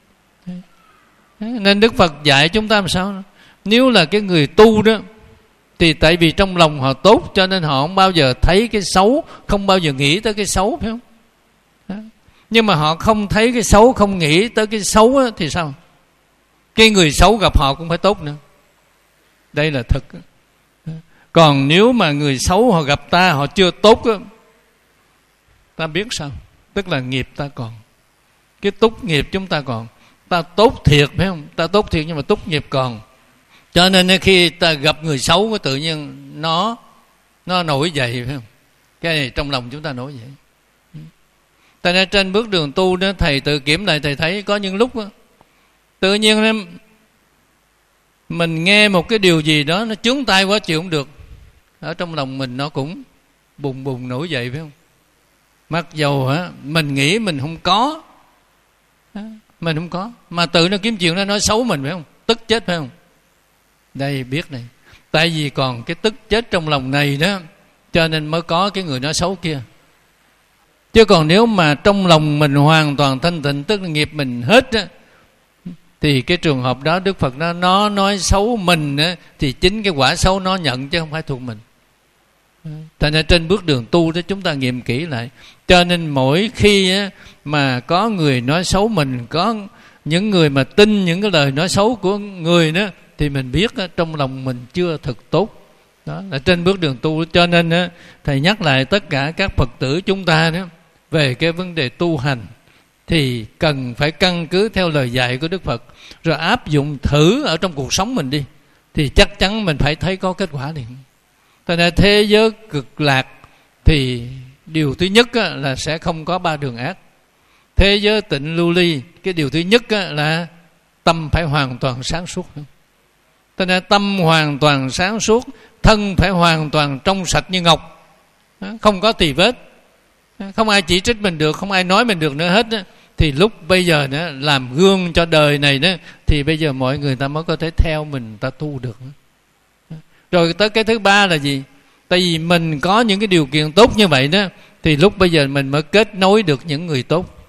Nên Đức Phật dạy chúng ta làm sao? Nếu là cái người tu đó thì tại vì trong lòng họ tốt, cho nên họ không bao giờ thấy cái xấu, không bao giờ nghĩ tới cái xấu, phải không? Đó. Nhưng mà họ không thấy cái xấu, không nghĩ tới cái xấu đó, thì sao? Cái người xấu gặp họ cũng phải tốt nữa. Đây là thật. Còn nếu mà người xấu họ gặp ta, họ chưa tốt đó, ta biết sao? Tức là nghiệp ta còn, cái túc nghiệp chúng ta còn. Ta tốt thiệt, phải không? Ta tốt thiệt nhưng mà túc nghiệp còn. Cho nên khi ta gặp người xấu có tự nhiên nó nó nổi dậy, phải không? Cái này trong lòng chúng ta nổi dậy. Tại nên trên bước đường tu đó, thầy tự kiểm lại, thầy thấy có những lúc đó, tự nhiên mình nghe một cái điều gì đó nó chướng tai quá chịu không được, ở trong lòng mình nó cũng bùng bùng nổi dậy, phải không? Mặc dầu hả mình nghĩ mình không có, mình không có, mà tự nó kiếm chuyện nó nói xấu mình, phải không? Tức chết, phải không? Đây biết này, tại vì còn cái tức chết trong lòng này đó, cho nên mới có cái người nói xấu kia. Chứ còn nếu mà trong lòng mình hoàn toàn thanh tịnh, tức là nghiệp mình hết á, thì cái trường hợp đó Đức Phật nó, nó nói xấu mình á, thì chính cái quả xấu nó nhận chứ không phải thuộc mình. Thành ra trên bước đường tu đó chúng ta nghiệm kỹ lại. Cho nên mỗi khi á, mà có người nói xấu mình, có những người mà tin những cái lời nói xấu của người đó, thì mình biết á, trong lòng mình chưa thực tốt. Đó là trên bước đường tu. Cho nên á, thầy nhắc lại tất cả các Phật tử chúng ta đó, về cái vấn đề tu hành thì cần phải căn cứ theo lời dạy của Đức Phật, rồi áp dụng thử ở trong cuộc sống mình đi, thì chắc chắn mình phải thấy có kết quả liền. Thế nên thế giới cực lạc thì điều thứ nhất là sẽ không có ba đường ác. Thế giới tịnh lưu ly, cái điều thứ nhất là tâm phải hoàn toàn sáng suốt. Thế nên tâm hoàn toàn sáng suốt, thân phải hoàn toàn trong sạch như ngọc, không có tì vết, không ai chỉ trích mình được, không ai nói mình được nữa hết. Thì lúc bây giờ nữa làm gương cho đời này đó, thì bây giờ mọi người ta mới có thể theo mình, ta tu được. Rồi tới cái thứ ba là gì? Tại vì mình có những cái điều kiện tốt như vậy đó, thì lúc bây giờ mình mới kết nối được những người tốt.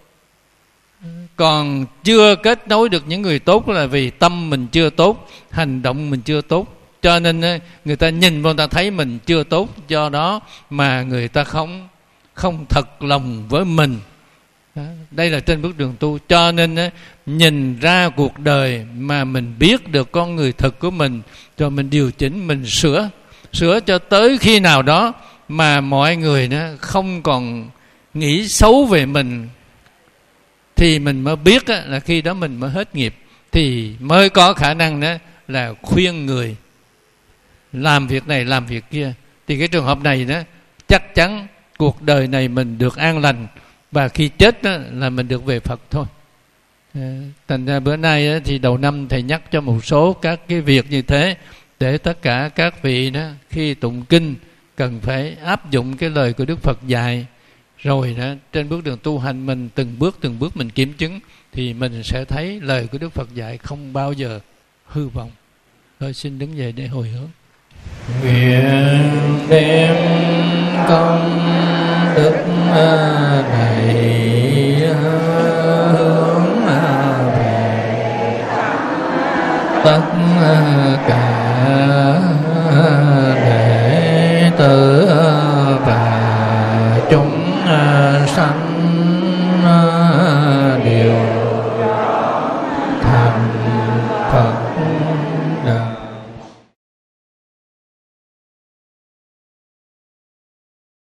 Còn chưa kết nối được những người tốt là vì tâm mình chưa tốt, hành động mình chưa tốt. cho nên người ta nhìn vào, người ta thấy mình chưa tốt, do đó mà người ta không không thật lòng với mình. Đó, đây là trên bước đường tu. Cho nên nhìn ra cuộc đời mà mình biết được con người thực của mình, cho mình điều chỉnh, mình sửa sửa cho tới khi nào đó mà mọi người nó không còn nghĩ xấu về mình, thì mình mới biết là khi đó mình mới hết nghiệp, thì mới có khả năng đó là khuyên người làm việc này làm việc kia. Thì cái trường hợp này đó chắc chắn cuộc đời này mình được an lành, và khi chết đó, là mình được về Phật thôi. Thành ra bữa nay đó, thì đầu năm thầy nhắc cho một số các cái việc như thế, để tất cả các vị đó khi tụng kinh cần phải áp dụng cái lời của Đức Phật dạy. Rồi đó, trên bước đường tu hành mình từng bước từng bước mình kiểm chứng, thì mình sẽ thấy lời của Đức Phật dạy không bao giờ hư vọng. Thôi xin đứng dậy để hồi hướng. Nguyện đem công đức